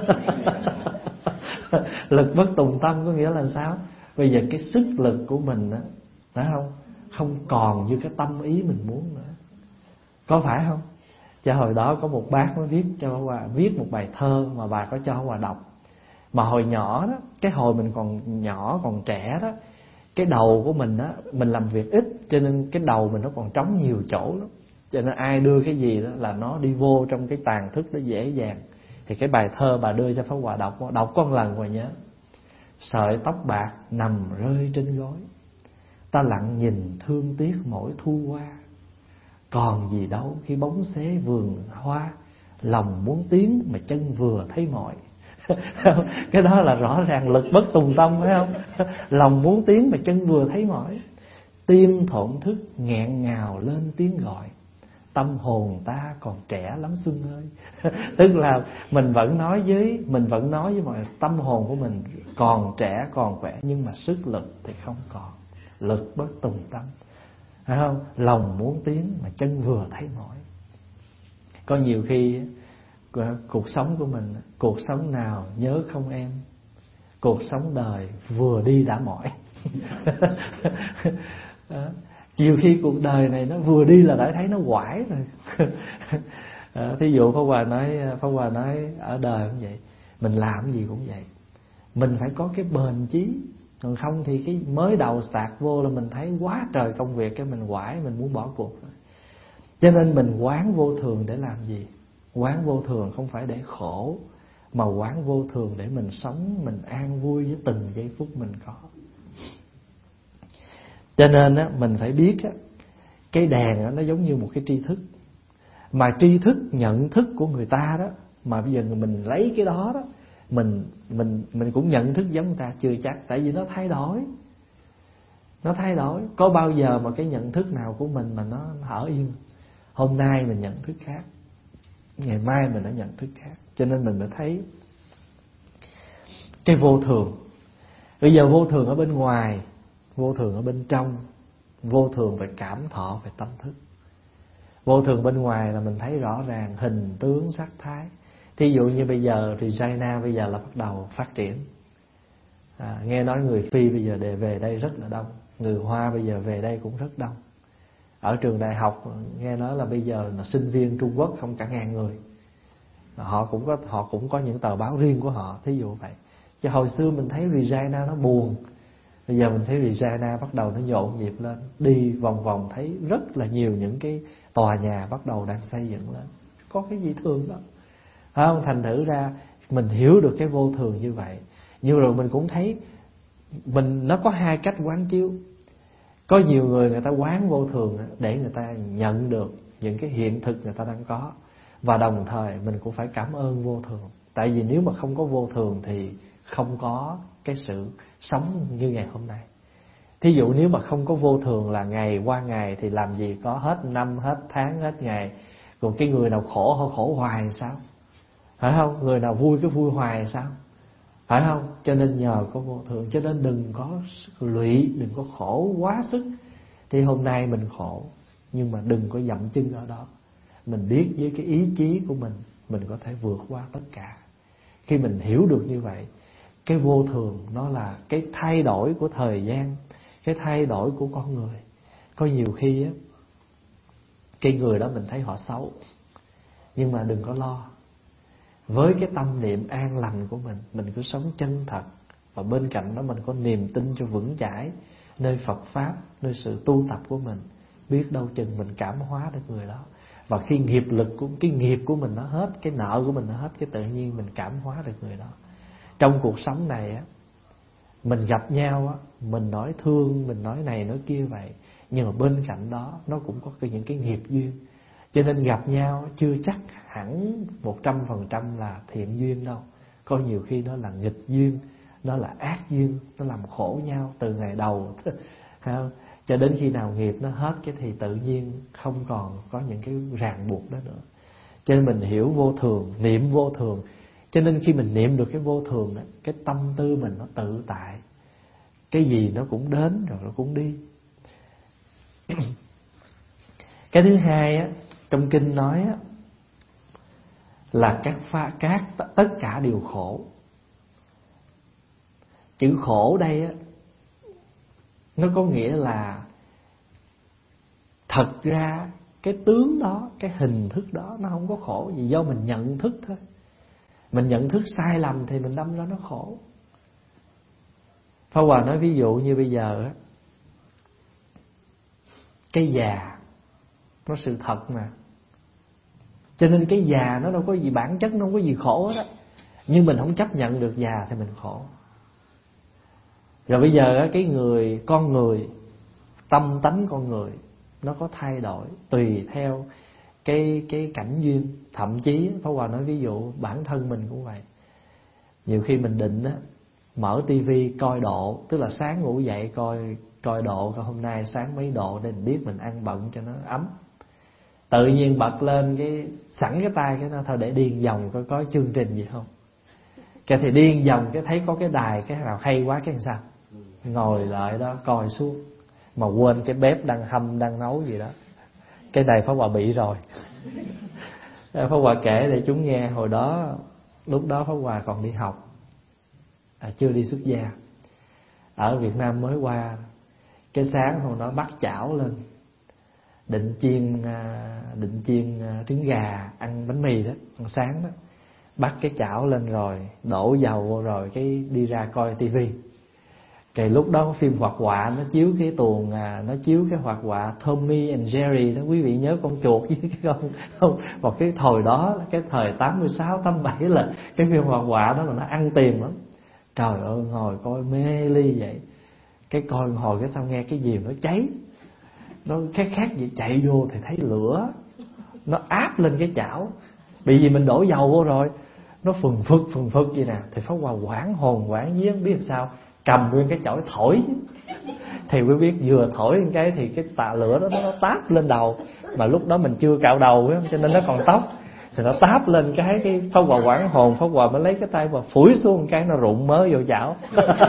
Lực bất tùng tâm có nghĩa là sao? Bây giờ cái sức lực của mình đó, phải không, không còn như cái tâm ý mình muốn nữa. Có phải không? Cho hồi đó có một bác mới viết cho Hòa, viết một bài thơ mà bà có cho Hòa đọc. Mà hồi nhỏ đó, cái hồi mình còn nhỏ, còn trẻ đó, cái đầu của mình á, mình làm việc ít, cho nên cái đầu mình nó còn trống nhiều chỗ lắm. Cho nên ai đưa cái gì đó là nó đi vô trong cái tàn thức đó dễ dàng. Thì cái bài thơ bà đưa cho Pháp Hòa đọc, đọc có một lần Hòa nhớ: sợi tóc bạc nằm rơi trên gối, ta lặng nhìn thương tiếc mỗi thu qua. Còn gì đâu khi bóng xế vườn hoa, lòng muốn tiến mà chân vừa thấy mỏi. Cái đó là rõ ràng lực bất tùng tâm, phải không? Lòng muốn tiến mà chân vừa thấy mỏi. Tim thổn thức nghẹn ngào lên tiếng gọi, tâm hồn ta còn trẻ lắm Xuân ơi. Tức là mình vẫn nói với Mình vẫn nói với mọi người, tâm hồn của mình còn trẻ, còn khỏe, nhưng mà sức lực thì không còn. Lực bất tùng tâm, phải không? Lòng muốn tiến mà chân vừa thấy mỏi. Có nhiều khi cuộc sống của mình, cuộc sống nào nhớ không em, cuộc sống đời vừa đi đã mỏi. Đó. Nhiều khi cuộc đời này nó vừa đi là đã thấy nó quải rồi. Đó. Thí dụ Pháp Hòa nói Pháp Hòa nói ở đời cũng vậy, mình làm cái gì cũng vậy, mình phải có cái bền chí. Còn không thì cái mới đầu sạc vô là mình thấy quá trời công việc, cái mình quải, mình muốn bỏ cuộc rồi. Cho nên mình quán vô thường để làm gì? Quán vô thường không phải để khổ, mà quán vô thường để mình sống, mình an vui với từng giây phút mình có. Cho nên á, mình phải biết á, cái đèn á, nó giống như một cái tri thức. Mà tri thức, nhận thức của người ta đó, mà bây giờ mình lấy cái đó đó, Mình mình mình cũng nhận thức giống người ta chưa chắc. Tại vì nó thay đổi. Nó thay đổi. Có bao giờ mà cái nhận thức nào của mình mà nó ở yên? Hôm nay mình nhận thức khác, ngày mai mình đã nhận thức khác. Cho nên mình mới thấy cái vô thường. Bây giờ vô thường ở bên ngoài, vô thường ở bên trong, vô thường về cảm thọ, về tâm thức. Vô thường bên ngoài là mình thấy rõ ràng hình tướng sắc thái. Thí dụ như bây giờ thì China bây giờ là bắt đầu phát triển. à, Nghe nói người Phi bây giờ để về đây rất là đông, người Hoa bây giờ về đây cũng rất đông. Ở trường đại học nghe nói là bây giờ là sinh viên Trung Quốc không cả ngàn người. Họ cũng có họ cũng có những tờ báo riêng của họ, thí dụ vậy. Chứ hồi xưa mình thấy Regina nó buồn, Bây giờ mình thấy Regina bắt đầu nó nhộn nhịp lên, đi vòng vòng thấy rất là nhiều những cái tòa nhà bắt đầu đang xây dựng lên. Có cái gì thường đó, phải không? Thành thử ra mình hiểu được cái vô thường như vậy. Nhưng rồi mình cũng thấy mình nó có hai cách quán chiếu. Có nhiều người người ta quán vô thường để người ta nhận được những cái hiện thực người ta đang có, và đồng thời mình cũng phải cảm ơn vô thường. Tại vì nếu mà không có vô thường thì không có cái sự sống như ngày hôm nay. Thí dụ nếu mà không có vô thường là ngày qua ngày thì làm gì có hết năm, hết tháng, hết ngày. Còn cái người nào khổ họ khổ hoài sao? Phải không? Người nào vui cái vui hoài sao? Phải không? Cho nên nhờ có vô thường, cho nên đừng có lụy, đừng có khổ quá sức. Thì hôm nay mình khổ, nhưng mà đừng có dậm chân ở đó. Mình biết với cái ý chí của mình, mình có thể vượt qua tất cả. Khi mình hiểu được như vậy, cái vô thường nó là cái thay đổi của thời gian, cái thay đổi của con người. Có nhiều khi á, cái người đó mình thấy họ xấu, nhưng mà đừng có lo. Với cái tâm niệm an lành của mình, mình cứ sống chân thật, và bên cạnh đó mình có niềm tin cho vững chãi nơi Phật Pháp, nơi sự tu tập của mình. Biết đâu chừng mình cảm hóa được người đó. Và khi nghiệp lực của cái nghiệp của mình nó hết, cái nợ của mình nó hết, cái tự nhiên mình cảm hóa được người đó. Trong cuộc sống này á, mình gặp nhau á, mình nói thương, mình nói này nói kia vậy, nhưng mà bên cạnh đó nó cũng có những cái nghiệp duyên. Cho nên gặp nhau chưa chắc hẳn một trăm phần trăm là thiện duyên đâu. Có nhiều khi nó là nghịch duyên, nó là ác duyên, nó làm khổ nhau từ ngày đầu không? Cho đến khi nào nghiệp nó hết cái thì tự nhiên không còn có những cái ràng buộc đó nữa. Cho nên mình hiểu vô thường, niệm vô thường. Cho nên khi mình niệm được cái vô thường đó, cái tâm tư mình nó tự tại. Cái gì nó cũng đến rồi nó cũng đi. Cái thứ hai á, trong kinh nói á, là các pha các tất cả đều khổ. Chữ khổ đây á, nó có nghĩa là thật ra cái tướng đó, cái hình thức đó nó không có khổ gì, do mình nhận thức thôi. Mình nhận thức sai lầm thì mình đâm ra nó khổ. Pháp Hòa nói ví dụ như bây giờ á, cái già nó sự thật mà, cho nên cái già nó đâu có gì bản chất, nó không có gì khổ hết á. Nhưng mình không chấp nhận được già thì mình khổ. Rồi bây giờ á, cái người con người, tâm tánh con người nó có thay đổi tùy theo cái cái cảnh duyên. Thậm chí Pháp Hòa nói ví dụ bản thân mình cũng vậy. Nhiều khi mình định á, mở tivi coi độ, tức là sáng ngủ dậy coi coi độ, coi hôm nay sáng mấy độ để mình biết mình ăn bận cho nó ấm. Tự nhiên bật lên cái sẵn cái tay cái nó thôi để điên vòng coi có chương trình gì không. Cái thì điên vòng cái thấy có cái đài cái nào hay quá cái làm sao, ngồi lại đó coi suốt, mà quên cái bếp đang hâm đang nấu gì đó. Cái này Pháp Hòa bị rồi. Pháp Hòa kể để chúng nghe. Hồi đó lúc đó Pháp Hòa còn đi học, à, chưa đi xuất gia, ở Việt Nam mới qua. Cái sáng hôm đó bắt chảo lên, định chiên định chiên trứng gà ăn bánh mì đó, ăn sáng đó. Bắt cái chảo lên rồi đổ dầu vô rồi cái đi ra coi tivi. Cái lúc đó phim hoạt họa nó chiếu cái tuồng, à, nó chiếu cái hoạt họa Tommy and Jerry đó, quý vị nhớ con chuột với cái con không? Một cái thời đó, cái thời tám mươi sáu, tám mươi bảy là cái phim hoạt họa đó mà nó ăn tiền lắm. Trời ơi, ngồi coi mê ly vậy. Cái coi hồi cái sao nghe cái gì nó cháy, nó khác khác vậy, chạy vô thì thấy lửa nó áp lên cái chảo. Bị gì mình đổ dầu vô rồi nó phừng phực phừng phực vậy nè. Thì Pháp Hòa hoảng hồn hoảng vía, biết sao cầm nguyên cái chổi thổi. Thì quý biết vừa thổi một cái thì cái tạ lửa đó nó táp lên đầu, mà lúc đó mình chưa cạo đầu ấy, cho nên nó còn tóc. Thì nó táp lên cái cái Pháp Hòa hoảng hồn, Pháp Hòa mới lấy cái tay và phủi xuống một cái, nó rụng mớ vô chảo.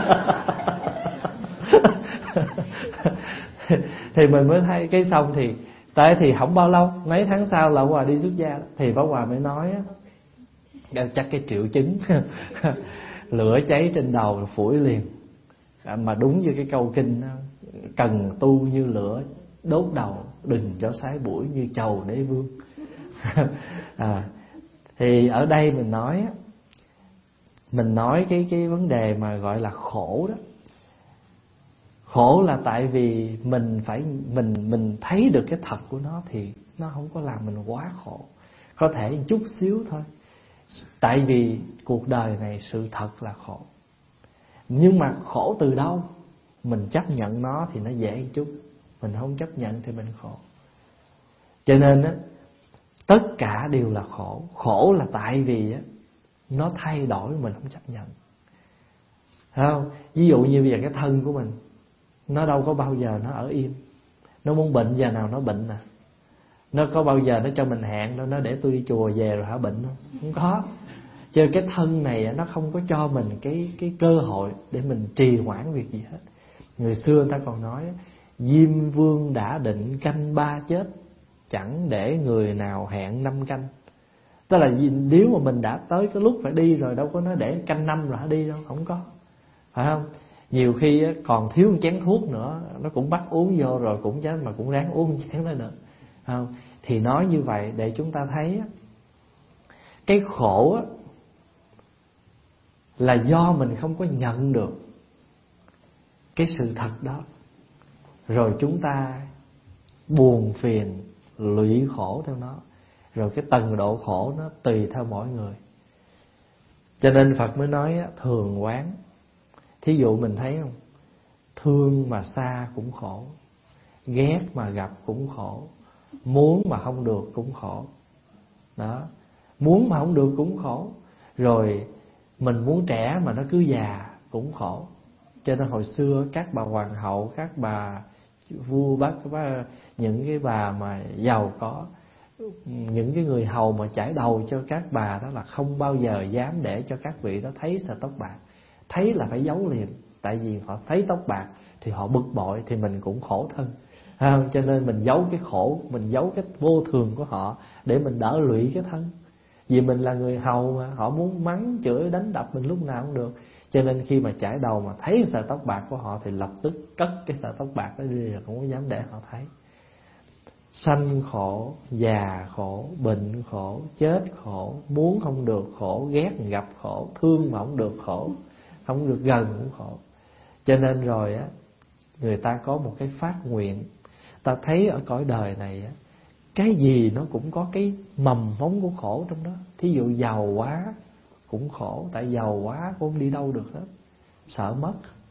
Thì mình mới thấy cái xong thì tại thì không bao lâu, mấy tháng sau là Pháp Hòa đi xuất gia. Thì Pháp Hòa mới nói á, chắc cái triệu chứng lửa cháy trên đầu là phủi liền. À, mà đúng như cái câu kinh đó, cần tu như lửa đốt đầu, đừng cho sái bụi như trầu đế vương. À, thì ở đây mình nói mình nói cái cái vấn đề mà gọi là khổ đó, Khổ là tại vì mình phải mình mình thấy được cái thật của nó thì nó không có làm mình quá khổ. Có thể một chút xíu thôi. Tại vì cuộc đời này sự thật là khổ. Nhưng mà khổ từ đâu? Mình chấp nhận nó thì nó dễ một chút, mình không chấp nhận thì mình khổ. Cho nên á, tất cả đều là khổ. Khổ là tại vì á, nó thay đổi mình không chấp nhận. Thấy không? Ví dụ như bây giờ cái thân của mình, nó đâu có bao giờ nó ở yên. Nó muốn bệnh giờ nào nó bệnh nè. Nó có bao giờ nó cho mình hẹn đâu, nó để tôi đi chùa về rồi hả bệnh không? Không có. Cho nên cái thân này nó không có cho mình cái, cái cơ hội để mình trì hoãn việc gì hết. Người xưa người ta còn nói, Diêm Vương đã định canh ba chết, chẳng để người nào hẹn năm canh. Tức là nếu mà mình đã tới cái lúc phải đi rồi, đâu có nói để canh năm rồi hả đi đâu, không có. Phải không? Nhiều khi còn thiếu một chén thuốc nữa, nó cũng bắt uống vô rồi cũng chết, mà cũng ráng uống một chén đó nữa. Không? Thì nói như vậy để chúng ta thấy cái khổ là do mình không có nhận được cái sự thật đó, rồi chúng ta buồn phiền lụy khổ theo nó. Rồi cái tầng độ khổ nó tùy theo mỗi người. Cho nên Phật mới nói thường quán. Thí dụ mình thấy không, thương mà xa cũng khổ, ghét mà gặp cũng khổ, muốn mà không được cũng khổ. Đó, muốn mà không được cũng khổ. Rồi mình muốn trẻ mà nó cứ già cũng khổ. Cho nên hồi xưa các bà hoàng hậu, các bà vua bác, những cái bà mà giàu có, những cái người hầu mà chải đầu cho các bà đó là không bao giờ dám để cho các vị đó thấy sợi tóc bạc. Thấy là phải giấu liền. Tại vì họ thấy tóc bạc thì họ bực bội, thì mình cũng khổ thân. À, cho nên mình giấu cái khổ, mình giấu cái vô thường của họ để mình đỡ lụy cái thân. Vì mình là người hầu mà, họ muốn mắng, chửi, đánh đập mình lúc nào cũng được. Cho nên khi mà chải đầu mà thấy sợi tóc bạc của họ thì lập tức cất cái sợi tóc bạc đó đi, không có dám để họ thấy. Sanh khổ, già khổ, bệnh khổ, chết khổ, muốn không được khổ, ghét gặp khổ, thương mà không được khổ, không được gần cũng khổ. Cho nên rồi á, người ta có một cái phát nguyện. Ta thấy ở cõi đời này á, cái gì nó cũng có cái mầm mống của khổ trong đó. Thí dụ giàu quá cũng khổ, tại giàu quá cũng không đi đâu được hết, sợ mất.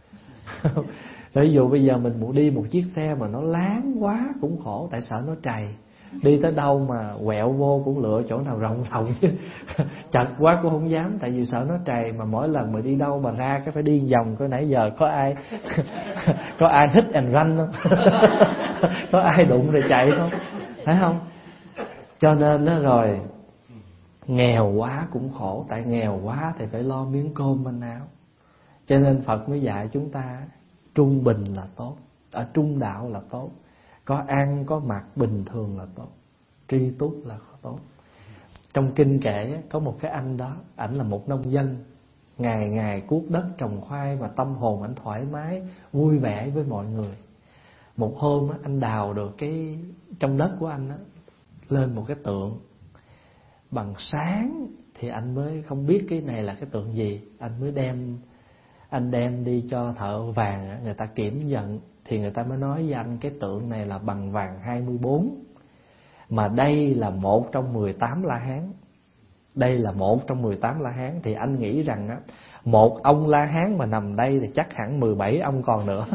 Ví dụ bây giờ mình muốn đi một chiếc xe mà nó láng quá cũng khổ, tại sợ nó trầy. Đi tới đâu mà quẹo vô cũng lựa chỗ nào rộng rộng chứ. Chật quá cũng không dám, tại vì sợ nó trầy. Mà mỗi lần mà đi đâu mà ra cái phải đi vòng, coi nãy giờ có ai có ai hit and run không? Có ai đụng rồi chạy không? Thấy không? Cho nên đó rồi, nghèo quá cũng khổ, tại nghèo quá thì phải lo miếng cơm manh áo. Cho nên Phật mới dạy chúng ta trung bình là tốt, ở trung đạo là tốt, có ăn có mặc bình thường là tốt, tri túc là tốt. Trong kinh kể có một cái anh đó, ảnh là một nông dân, ngày ngày cuốc đất trồng khoai mà tâm hồn ảnh thoải mái, vui vẻ với mọi người. Một hôm anh đào được cái trong đất của anh lên một cái tượng bằng sáng, thì anh mới không biết cái này là cái tượng gì. Anh mới đem Anh đem đi cho thợ vàng, người ta kiểm nhận, thì người ta mới nói với anh cái tượng này là bằng vàng hai mươi bốn. Mà đây là một trong mười tám La Hán. Đây là một trong mười tám La Hán. Thì anh nghĩ rằng á, một ông La Hán mà nằm đây thì chắc hẳn mười bảy ông còn nữa.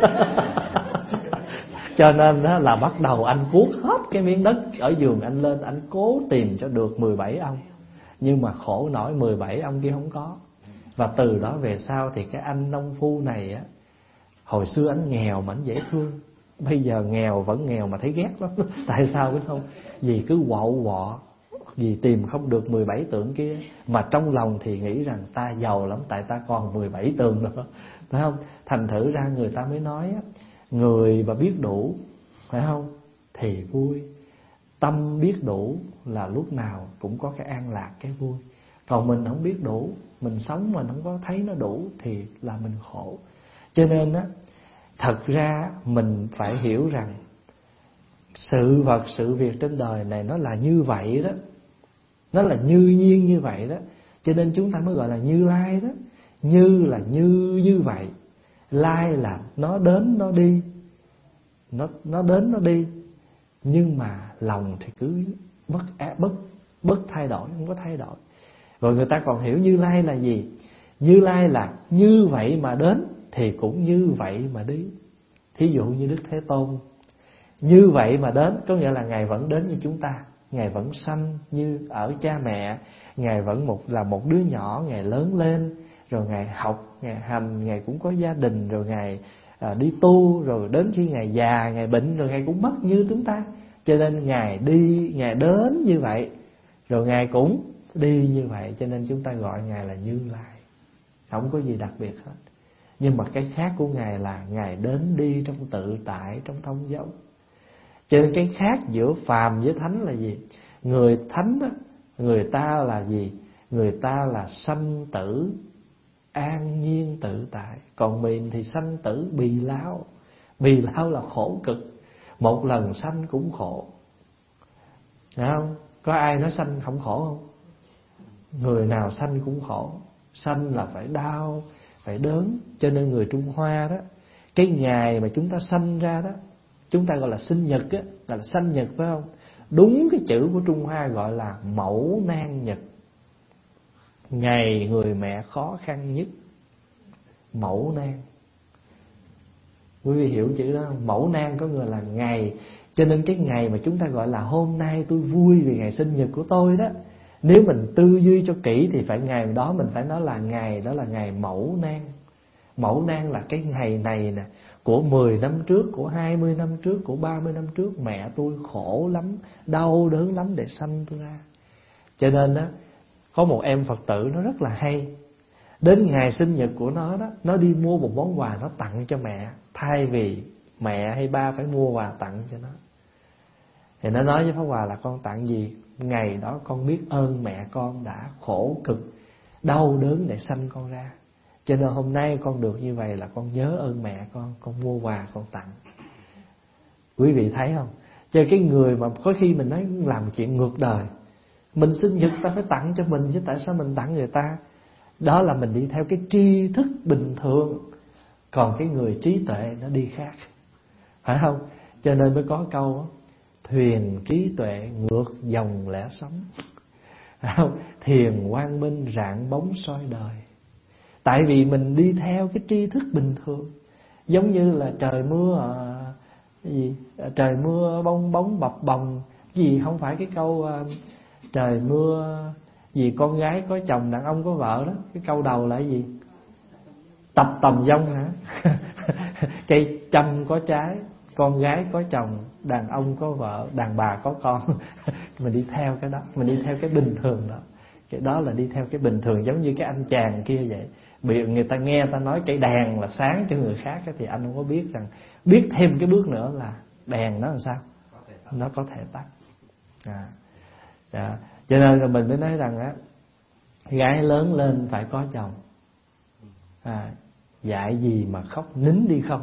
Cho nên đó là bắt đầu anh cuốc hết cái miếng đất ở vườn anh lên, anh cố tìm cho được mười bảy ông. Nhưng mà khổ nổi mười bảy ông kia không có. Và từ đó về sau thì cái anh nông phu này á, hồi xưa anh nghèo mà anh dễ thương, bây giờ nghèo vẫn nghèo mà thấy ghét lắm. Tại sao biết không? Vì cứ quậu quọ, vì tìm không được mười bảy tượng kia, mà trong lòng thì nghĩ rằng ta giàu lắm, tại ta còn mười bảy tượng nữa, phải không? Thành thử ra người ta mới nói á, người mà biết đủ, phải không, thì vui. Tâm biết đủ là lúc nào cũng có cái an lạc, cái vui. Còn mình không biết đủ, mình sống mình không có thấy nó đủ thì là mình khổ. Cho nên á, thật ra mình phải hiểu rằng sự vật, sự việc trên đời này nó là như vậy đó. Nó là như nhiên như vậy đó. Cho nên chúng ta mới gọi là Như Lai đó. Như là như như vậy, lai là nó đến nó đi, nó nó đến nó đi, nhưng mà lòng thì cứ bất bất bất thay đổi, không có thay đổi. Rồi người ta còn hiểu Như Lai là gì? Như Lai là như vậy mà đến thì cũng như vậy mà đi. Thí dụ như Đức Thế Tôn, như vậy mà đến có nghĩa là Ngài vẫn đến như chúng ta, Ngài vẫn sanh như ở cha mẹ, Ngài vẫn một là một đứa nhỏ, Ngài lớn lên, rồi Ngài học, Ngài hành, Ngài cũng có gia đình, rồi Ngài à, đi tu, rồi đến khi Ngài già, Ngài bệnh, rồi Ngài cũng mất như chúng ta. Cho nên Ngài đi, Ngài đến như vậy, rồi Ngài cũng đi như vậy. Cho nên chúng ta gọi Ngài là Như Lai, không có gì đặc biệt hết. Nhưng mà cái khác của Ngài là Ngài đến đi trong tự tại, trong thông dong. Cho nên cái khác giữa phàm với thánh là gì? Người thánh á, người ta là gì? Người ta là sanh tử an nhiên tự tại. Còn mình thì sanh tử bì lao. Bì lao là khổ cực, một lần sanh cũng khổ. Thấy không? Có ai nói sanh không khổ không? Người nào sanh cũng khổ. Sanh là phải đau, phải đớn. Cho nên người Trung Hoa đó, cái ngày mà chúng ta sanh ra đó, chúng ta gọi là sinh nhật á, là sanh nhật phải không? Đúng cái chữ của Trung Hoa gọi là mẫu nan nhật. Ngày người mẹ khó khăn nhất, mẫu nan. Quý vị hiểu chữ đó không? Mẫu nan có nghĩa là ngày. Cho nên cái ngày mà chúng ta gọi là hôm nay tôi vui vì ngày sinh nhật của tôi đó, nếu mình tư duy cho kỹ thì phải ngày đó mình phải nói là ngày đó là ngày mẫu nan. Mẫu nan là cái ngày này nè, của mười năm trước, của hai mươi năm trước, của ba mươi năm trước, mẹ tôi khổ lắm, đau đớn lắm để sanh tôi ra. Cho nên đó, có một em Phật tử nó rất là hay. Đến ngày sinh nhật của nó đó, nó đi mua một món quà nó tặng cho mẹ, thay vì mẹ hay ba phải mua quà tặng cho nó. Thì nó nói với Pháp Hòa là con tặng gì? Ngày đó con biết ơn mẹ con đã khổ cực, đau đớn để sanh con ra. Cho nên hôm nay con được như vậy là con nhớ ơn mẹ con, con mua quà con tặng. Quý vị thấy không? Cho cái người mà có khi mình nói làm chuyện ngược đời, mình sinh nhật ta phải tặng cho mình chứ tại sao mình tặng người ta? Đó là mình đi theo cái tri thức bình thường. Còn cái người trí tuệ nó đi khác, phải không? Cho nên mới có câu thuyền trí tuệ ngược dòng lẽ sống, thiền quang minh rạng bóng soi đời. Tại vì mình đi theo cái tri thức bình thường. Giống như là trời mưa à, cái gì? Trời mưa bong bóng bập bồng. Gì không phải cái câu à, trời mưa gì con gái có chồng đàn ông có vợ đó. Cái câu đầu là cái gì? Tập tầm dông hả? Cây chăm có trái, con gái có chồng, đàn ông có vợ, đàn bà có con. Mình đi theo cái đó, mình đi theo cái bình thường đó. Cái đó là đi theo cái bình thường. Giống như cái anh chàng kia vậy. Bị người ta nghe ta nói cây đèn là sáng cho người khác, thì anh không có biết rằng biết thêm cái bước nữa là đèn nó làm sao nó có thể tắt. À, à, cho nên là mình mới nói rằng á, gái lớn lên phải có chồng. À, dạy gì mà khóc nín đi không?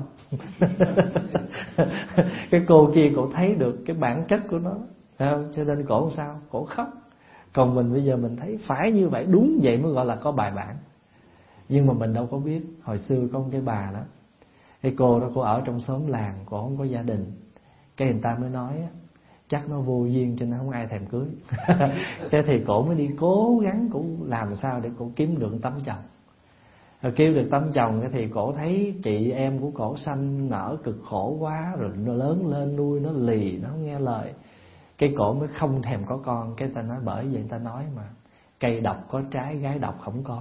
Cái cô kia cổ thấy được cái bản chất của nó, không? Cho nên cổ sao? Cổ khóc. Còn mình bây giờ mình thấy phải như vậy, đúng vậy mới gọi là có bài bản. Nhưng mà mình đâu có biết. Hồi xưa có một cái bà đó, cái cô đó cô ở trong xóm làng, cô không có gia đình. Cái người ta mới nói chắc nó vô duyên cho nên không ai thèm cưới. Cái thì cổ mới đi cố gắng cổ làm sao để cổ kiếm được tấm chồng. Rồi kêu được tấm chồng cái thì cổ thấy chị em của cổ sanh nở cực khổ quá, rồi nó lớn lên nuôi nó lì, nó không nghe lời. Cái cổ mới không thèm có con. Cái ta nói bởi vậy người ta nói mà cây độc có trái, gái độc không con.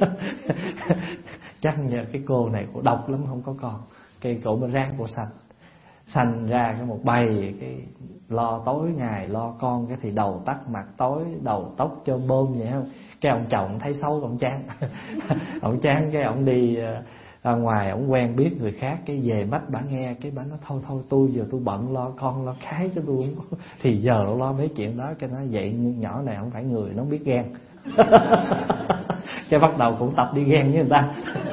Chắc nhờ cái cô này cổ độc lắm không có con. Cái cổ mới ráng cổ sanh. Sanh ra cái một bầy cái lo tối ngày lo con, cái thì đầu tắt mặt tối, đầu tóc chôm bơm vậy không. Cái ông chồng thấy xấu ông chán. Ông chán cái ông đi ra ngoài, ông quen biết người khác, cái về mách bả nghe, cái bả nói thôi thôi tôi giờ tôi bận lo con lo cái cho tôi không. Thì giờ nó lo mấy chuyện đó. Cái nói vậy nhỏ này không phải người, nó không biết ghen. Cái bắt đầu cũng tập đi ghen với người ta.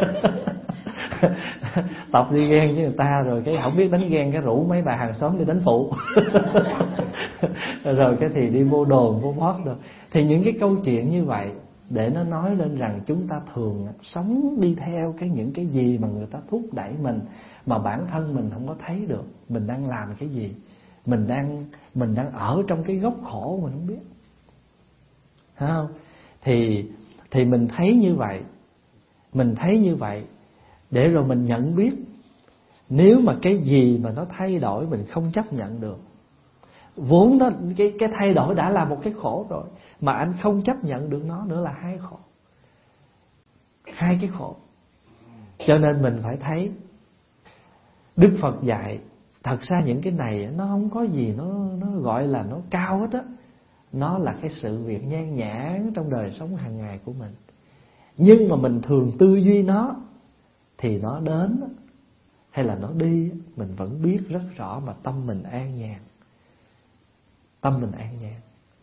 Tập đi ghen với người ta rồi cái không biết đánh ghen, cái rủ mấy bà hàng xóm đi đánh phụ. Rồi cái thì đi vô đồn vô bót rồi. Thì những cái câu chuyện như vậy để nó nói lên rằng chúng ta thường sống đi theo cái những cái gì mà người ta thúc đẩy mình, mà bản thân mình không có thấy được mình đang làm cái gì. Mình đang mình đang ở trong cái góc khổ mình không biết. Thấy không? Thì thì mình thấy như vậy, mình thấy như vậy để rồi mình nhận biết. Nếu mà cái gì mà nó thay đổi mình không chấp nhận được, vốn đó cái cái thay đổi đã là một cái khổ rồi, mà anh không chấp nhận được nó nữa là hai khổ, hai cái khổ. Cho nên mình phải thấy Đức Phật dạy thật ra những cái này nó không có gì nó nó gọi là nó cao hết á. Nó là cái sự việc nhan nhản trong đời sống hàng ngày của mình. Nhưng mà mình thường tư duy nó thì nó đến hay là nó đi, mình vẫn biết rất rõ mà tâm mình an nhàn. Tâm mình an nhàn.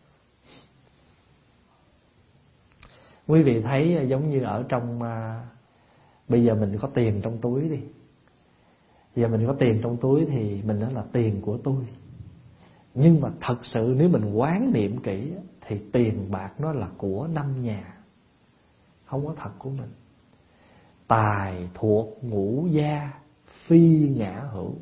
Quý vị thấy giống như ở trong à, bây giờ mình có tiền trong túi đi. Giờ mình có tiền trong túi thì mình nói là tiền của tôi. Nhưng mà thật sự nếu mình quán niệm kỹ thì tiền bạc nó là của năm nhà, không có thật của mình. Tài thuộc ngũ gia, phi ngã hữu.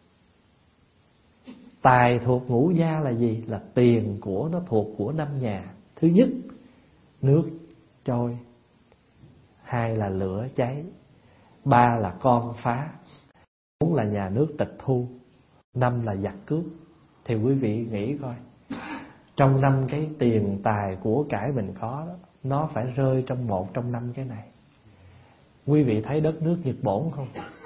Tài thuộc ngũ gia là gì? Là tiền của nó thuộc của năm nhà. Thứ nhất, nước trôi. Hai là lửa cháy. Ba là con phá. Bốn là nhà nước tịch thu. Năm là giặc cướp. Thì quý vị nghĩ coi, trong năm cái tiền tài của cải mình có đó, nó phải rơi trong một trong năm cái này. Quý vị thấy đất nước Nhật Bản không?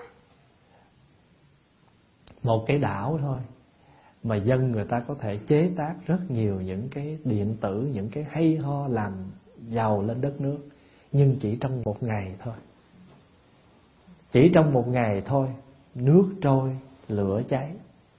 Một cái đảo thôi mà dân người ta có thể chế tác rất nhiều những cái điện tử, những cái hay ho làm giàu lên đất nước. Nhưng chỉ trong một ngày thôi, chỉ trong một ngày thôi, nước trôi, lửa cháy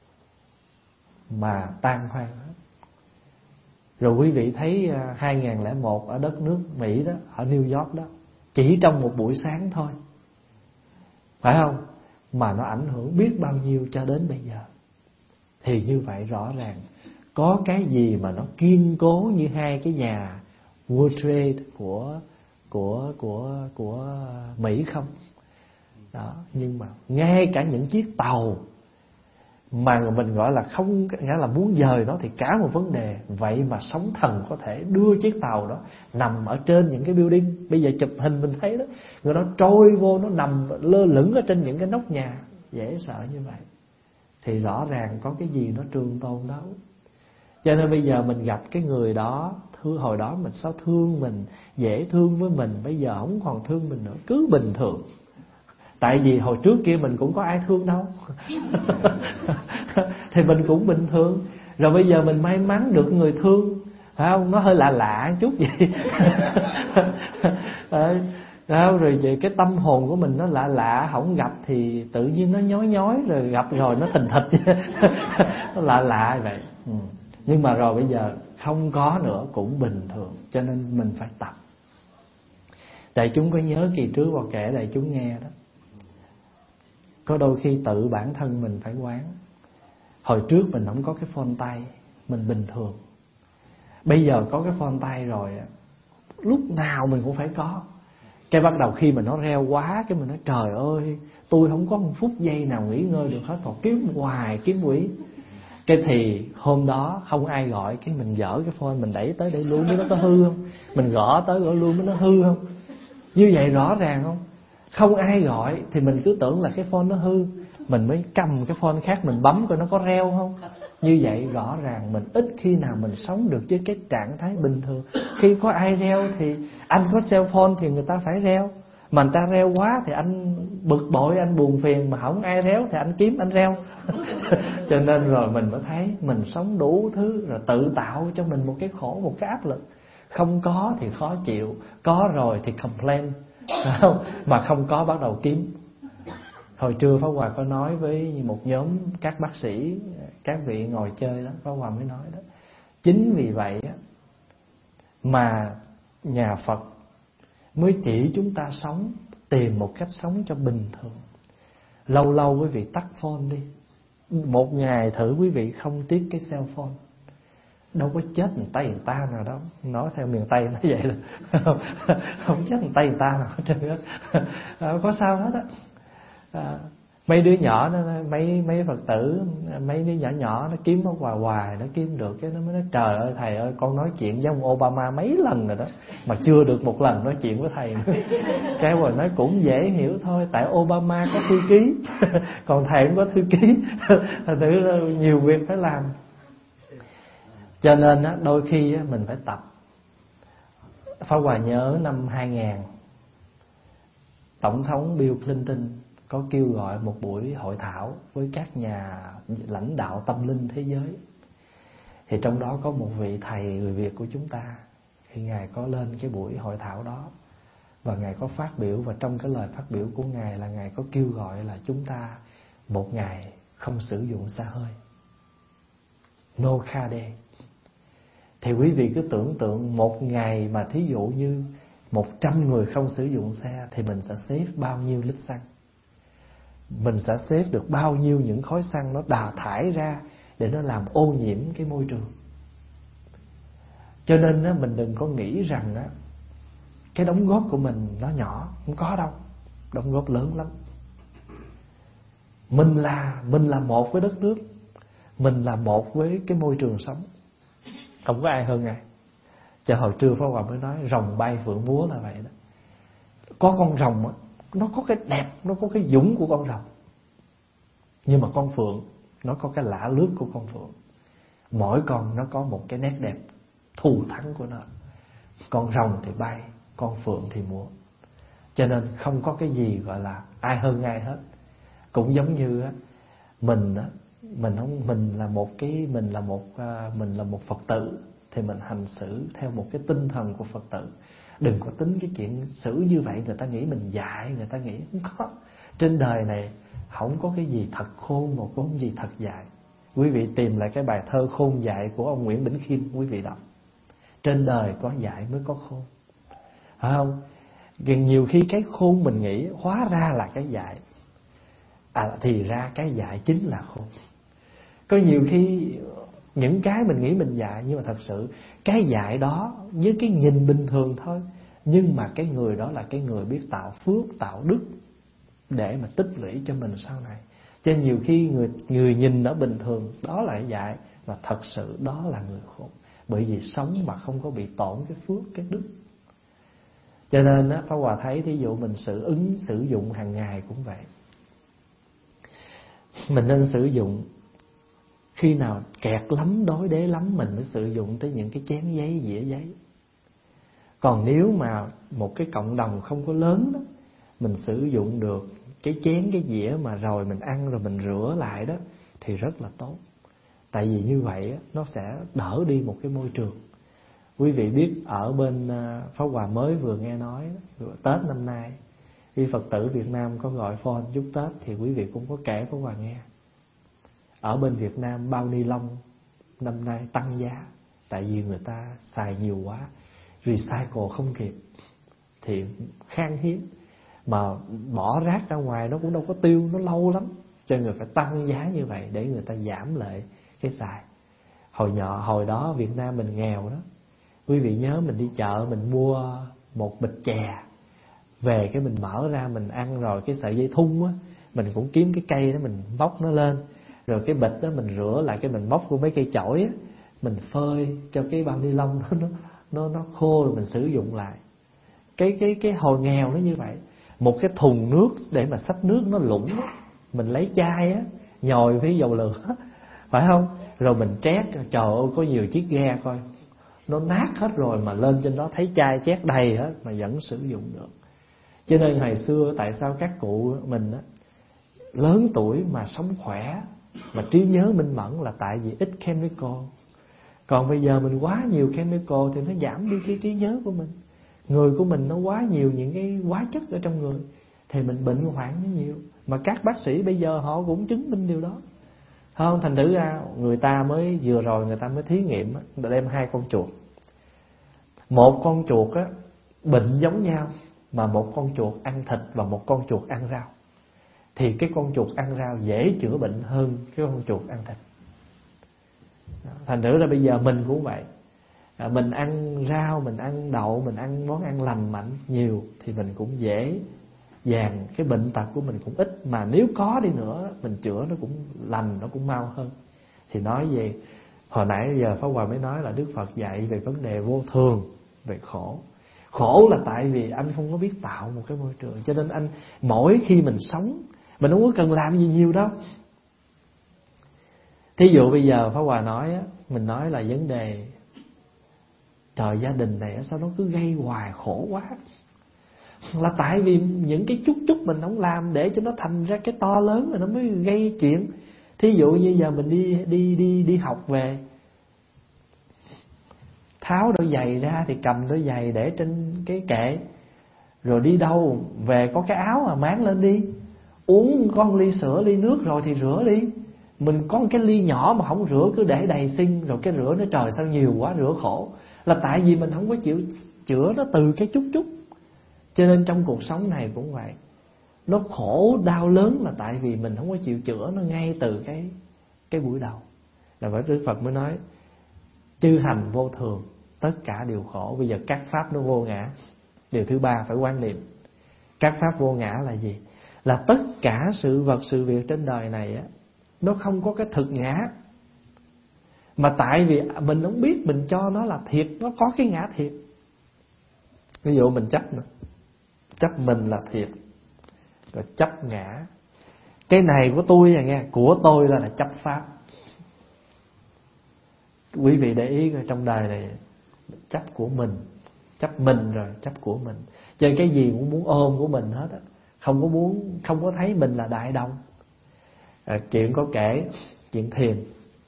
mà tan hoang hết. Rồi quý vị thấy hai không không một ở đất nước Mỹ đó, ở New York đó, chỉ trong một buổi sáng thôi, phải không? Mà nó ảnh hưởng biết bao nhiêu cho đến bây giờ. Thì như vậy rõ ràng có cái gì mà nó kiên cố như hai cái nhà World Trade của của của của Mỹ không? Đó, nhưng mà ngay cả những chiếc tàu mà mình gọi là không, nghĩa là muốn dời nó thì cả một vấn đề. Vậy mà sóng thần có thể đưa chiếc tàu đó nằm ở trên những cái building. Bây giờ chụp hình mình thấy đó, người đó trôi vô, nó nằm lơ lửng ở trên những cái nóc nhà. Dễ sợ như vậy. Thì rõ ràng có cái gì nó trường tồn đâu. Cho nên bây giờ mình gặp cái người đó, thương hồi đó mình sao thương mình, dễ thương với mình, bây giờ không còn thương mình nữa, cứ bình thường. Tại vì hồi trước kia mình cũng có ai thương đâu. Thì mình cũng bình thường. Rồi bây giờ mình may mắn được người thương, phải không? Nó hơi lạ lạ chút vậy. Đó, rồi vậy cái tâm hồn của mình nó lạ lạ, không gặp thì tự nhiên nó nhói nhói, rồi gặp rồi nó thình thịch. Nó lạ lạ vậy. Ừ. Nhưng mà rồi bây giờ không có nữa cũng bình thường. Cho nên mình phải tập. Đại chúng có nhớ kỳ trước Hòa kể đại chúng nghe đó, có đôi khi tự bản thân mình phải quán. Hồi trước mình không có cái phone tay, mình bình thường. Bây giờ có cái phone tay rồi, lúc nào mình cũng phải có. Cái bắt đầu khi mà nó reo quá, cái mình nói trời ơi, tôi không có một phút giây nào nghỉ ngơi được hết, còn kiếm hoài kiếm quỷ. Cái thì hôm đó không ai gọi, cái mình dở cái phone mình đẩy tới đẩy lui mới nó có hư không, mình gõ tới gõ lui mới nó hư không. Như vậy rõ ràng không? Không ai gọi thì mình cứ tưởng là cái phone nó hư, mình mới cầm cái phone khác mình bấm coi nó có reo không. Như vậy rõ ràng mình ít khi nào mình sống được với cái trạng thái bình thường. Khi có ai reo thì anh có cell phone thì người ta phải reo, mà người ta reo quá thì anh bực bội, anh buồn phiền. Mà không ai réo thì anh kiếm anh reo. Cho nên rồi mình mới thấy mình sống đủ thứ, rồi tự tạo cho mình một cái khổ, một cái áp lực. Không có thì khó chịu, có rồi thì complain, không? Mà không có bắt đầu kiếm. Hồi trưa Pháp Hòa có nói với một nhóm các bác sĩ, các vị ngồi chơi đó, Pháp Hòa mới nói đó. Chính vì vậy mà nhà Phật mới chỉ chúng ta sống, tìm một cách sống cho bình thường. Lâu lâu quý vị tắt phone đi, một ngày thử quý vị không tiếc cái cell phone. đâu có chết người Tây người ta nào đâu, nói theo miền Tây nó vậy là không, không chết người Tây người ta nào hết trơn á, không có sao hết á. À, mấy đứa nhỏ nó, mấy mấy Phật tử, mấy đứa nhỏ nhỏ nó kiếm nó hoài hoài nó kiếm được, cái nó mới nói trời ơi thầy ơi, con nói chuyện với ông Obama mấy lần rồi đó mà chưa được một lần nói chuyện với thầy nữa. Cái rồi nói cũng dễ hiểu thôi, tại Obama có thư ký còn thầy không có thư ký thành thử nhiều việc phải làm. Cho nên á, đôi khi á, mình phải tập. Pháp Hòa nhớ năm hai nghìn, Tổng thống Bill Clinton có kêu gọi một buổi hội thảo với các nhà lãnh đạo tâm linh thế giới. Thì trong đó có một vị thầy người Việt của chúng ta, thì Ngài có lên cái buổi hội thảo đó và Ngài có phát biểu, và trong cái lời phát biểu của Ngài là Ngài có kêu gọi là chúng ta một ngày không sử dụng xà hơi, no car day. Thì quý vị cứ tưởng tượng một ngày mà thí dụ như một trăm người không sử dụng xe thì mình sẽ save bao nhiêu lít xăng, mình sẽ save được bao nhiêu những khói xăng nó đào thải ra để nó làm ô nhiễm cái môi trường. Cho nên á, mình đừng có nghĩ rằng á, cái đóng góp của mình nó nhỏ, không có đâu, đóng góp lớn lắm. Mình là mình là một với đất nước, mình là một với cái môi trường sống, không có ai hơn ai. Cho hồi trưa Pháp Hòa mới nói rồng bay phượng múa là vậy đó. Có con rồng á, nó có cái đẹp, nó có cái dũng của con rồng, nhưng mà con phượng nó có cái lả lướt của con phượng. Mỗi con nó có một cái nét đẹp thù thắng của nó. Con rồng thì bay, con phượng thì múa. Cho nên không có cái gì gọi là ai hơn ai hết. Cũng giống như á, mình á, mình không mình là một cái mình là một mình là một Phật tử thì mình hành xử theo một cái tinh thần của Phật tử. Đừng có tính cái chuyện xử như vậy người ta nghĩ mình dại, người ta nghĩ không có. Trên đời này không có cái gì thật khôn mà có cái gì thật dại. Quý vị tìm lại cái bài thơ Khôn Dại của ông Nguyễn Bỉnh Khiêm, quý vị đọc. Trên đời có dại mới có khôn, phải không? Gần nhiều khi cái khôn mình nghĩ hóa ra là cái dại, à, thì ra cái dại chính là khôn. Có nhiều khi những cái mình nghĩ mình dại, nhưng mà thật sự cái dại đó với cái nhìn bình thường thôi, nhưng mà cái người đó là cái người biết tạo phước, tạo đức để mà tích lũy cho mình sau này. Cho nên nhiều khi người người nhìn nó bình thường đó là dại, mà thật sự đó là người khôn, bởi vì sống mà không có bị tổn cái phước, cái đức. Cho nên á, Pháp Hòa thấy thí dụ mình sử ứng sử dụng hàng ngày cũng vậy. Mình nên sử dụng khi nào kẹt lắm, đói đế lắm, mình mới sử dụng tới những cái chén giấy, dĩa giấy. Còn nếu mà một cái cộng đồng không có lớn đó, mình sử dụng được cái chén, cái dĩa mà rồi mình ăn rồi mình rửa lại đó thì rất là tốt. Tại vì như vậy á, nó sẽ đỡ đi một cái môi trường. Quý vị biết ở bên Pháp Hòa mới vừa nghe nói Tết năm nay, khi Phật tử Việt Nam có gọi phone chúc Tết thì quý vị cũng có kể Pháp Hòa nghe. Ở bên Việt Nam bao ni lông năm nay tăng giá, tại vì người ta xài nhiều quá, recycle không kịp thì khan hiếm, mà bỏ rác ra ngoài nó cũng đâu có tiêu, nó lâu lắm, cho nên người phải tăng giá như vậy để người ta giảm lại cái xài. Hồi nhỏ hồi đó Việt Nam mình nghèo đó, quý vị nhớ mình đi chợ mình mua một bịch chè về, cái mình mở ra mình ăn rồi cái sợi dây thun á, mình cũng kiếm cái cây đó mình bóc nó lên, rồi cái bịch đó mình rửa lại, cái mình bóc vô mấy cây chổi á, mình phơi cho cái bao ni lông nó nó nó nó khô rồi mình sử dụng lại. Cái cái cái hồi nghèo nó như vậy. Một cái thùng nước để mà xách nước nó lủng á, mình lấy chai á nhồi với dầu lửa, phải không? Rồi mình trét, trời ơi có nhiều chiếc ghe coi nó nát hết rồi mà lên trên đó thấy chai chét đầy hết mà vẫn sử dụng được. Cho nên hồi xưa tại sao các cụ mình á lớn tuổi mà sống khỏe mà trí nhớ minh mẫn là tại vì ít chemical. Còn bây giờ mình quá nhiều chemical thì nó giảm đi cái trí nhớ của mình. Người của mình nó quá nhiều những cái hóa chất ở trong người thì mình bệnh hoạn nó nhiều. Mà các bác sĩ bây giờ họ cũng chứng minh điều đó, không? Thành thử ra người ta mới vừa rồi người ta mới thí nghiệm á, đem hai con chuột, một con chuột á bệnh giống nhau, mà một con chuột ăn thịt và một con chuột ăn rau, thì cái con chuột ăn rau dễ chữa bệnh hơn cái con chuột ăn thịt. Thành thử ra bây giờ mình cũng vậy. À, mình ăn rau, mình ăn đậu, mình ăn món ăn lành mạnh nhiều thì mình cũng dễ dàng, cái bệnh tật của mình cũng ít. Mà nếu có đi nữa mình chữa nó cũng lành, nó cũng mau hơn. Thì nói về hồi nãy giờ Pháp Hòa mới nói là Đức Phật dạy về vấn đề vô thường, về khổ. Khổ là tại vì anh không có biết tạo một cái môi trường. Cho nên anh mỗi khi mình sống, mình không có cần làm gì nhiều đâu. Thí dụ bây giờ Pháp Hòa nói á, mình nói là vấn đề trời gia đình này sao nó cứ gây hoài khổ quá, là tại vì những cái chút chút mình không làm để cho nó thành ra cái to lớn rồi nó mới gây chuyện. Thí dụ như giờ mình đi đi đi đi học về, tháo đôi giày ra thì cầm đôi giày để trên cái kệ, rồi đi đâu về có cái áo mà máng lên đi, uống con ly sữa ly nước rồi thì rửa đi. Mình có một cái ly nhỏ mà không rửa cứ để đầy xin, rồi cái rửa nó trời sao nhiều quá, rửa khổ. Là tại vì mình không có chịu chữa nó từ cái chút chút. Cho nên trong cuộc sống này cũng vậy, nó khổ đau lớn là tại vì mình không có chịu chữa nó ngay từ cái cái buổi đầu. Là vậy Đức Phật mới nói chư hành vô thường, tất cả đều khổ. Bây giờ các pháp nó vô ngã. Điều thứ ba phải quan niệm các pháp vô ngã là gì? Là tất cả sự vật sự việc trên đời này á, nó không có cái thực ngã. Mà tại vì mình không biết, mình cho nó là thiệt, nó có cái ngã thiệt. Ví dụ mình chấp nè, chấp mình là thiệt, rồi chấp ngã. Cái này của tôi à nghe, của tôi là, là chấp pháp. Quý vị để ý coi, trong đời này chấp của mình, chấp mình rồi chấp của mình. Cho nên cái gì cũng muốn ôm của mình hết á, không có muốn, không có thấy mình là đại đồng. À, chuyện có kể chuyện thiền.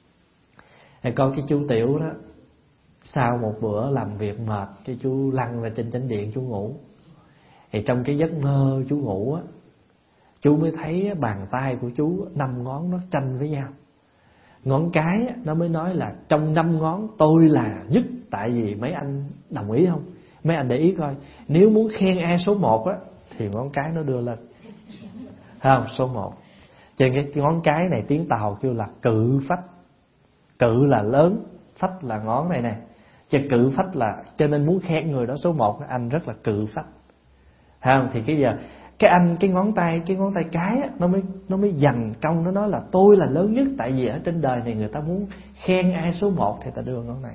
À, coi cái chú Tiểu đó, sau một bữa làm việc mệt, cái chú lăn ra trên chánh điện chú ngủ. Thì trong cái giấc mơ chú ngủ á, chú mới thấy bàn tay của chú năm ngón nó tranh với nhau. Ngón cái nó mới nói là trong năm ngón tôi là nhất. Tại vì mấy anh đồng ý không? Mấy anh để ý coi, nếu muốn khen ai số một á thì ngón cái nó đưa lên, thấy không? Số một. Trên cái ngón cái này tiếng Tàu kêu là cự phách. Cự là lớn, phách là ngón này nè. Chứ cự phách là, cho nên muốn khen người đó số một, anh rất là cự phách, thấy không? Thì cái giờ cái anh cái ngón tay cái ngón tay cái á, nó mới nó mới dành công, nó nói là tôi là lớn nhất. Tại vì ở trên đời này người ta muốn khen ai số một thì ta đưa ngón này.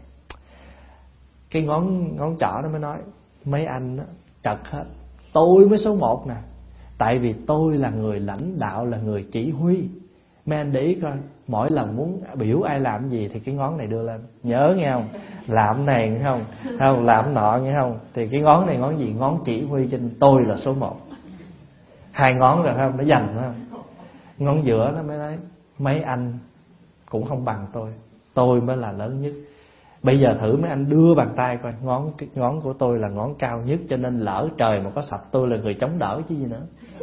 Cái ngón ngón trỏ nó mới nói mấy anh á trật hết, tôi mới số một nè. Tại vì tôi là người lãnh đạo, là người chỉ huy. Mấy anh để ý coi, mỗi lần muốn biểu ai làm gì thì cái ngón này đưa lên. Nhớ nghe không? Làm này nghe không? Không làm nọ nghe không? Thì cái ngón này ngón gì? Ngón chỉ huy, trên tôi là số một. Hai ngón rồi không? Nó dành phải không? Ngón giữa nó mới nói mấy anh cũng không bằng tôi, tôi mới là lớn nhất. Bây giờ thử mấy anh đưa bàn tay coi, ngón cái ngón của tôi là ngón cao nhất, cho nên lỡ trời mà có sập tôi là người chống đỡ chứ gì nữa.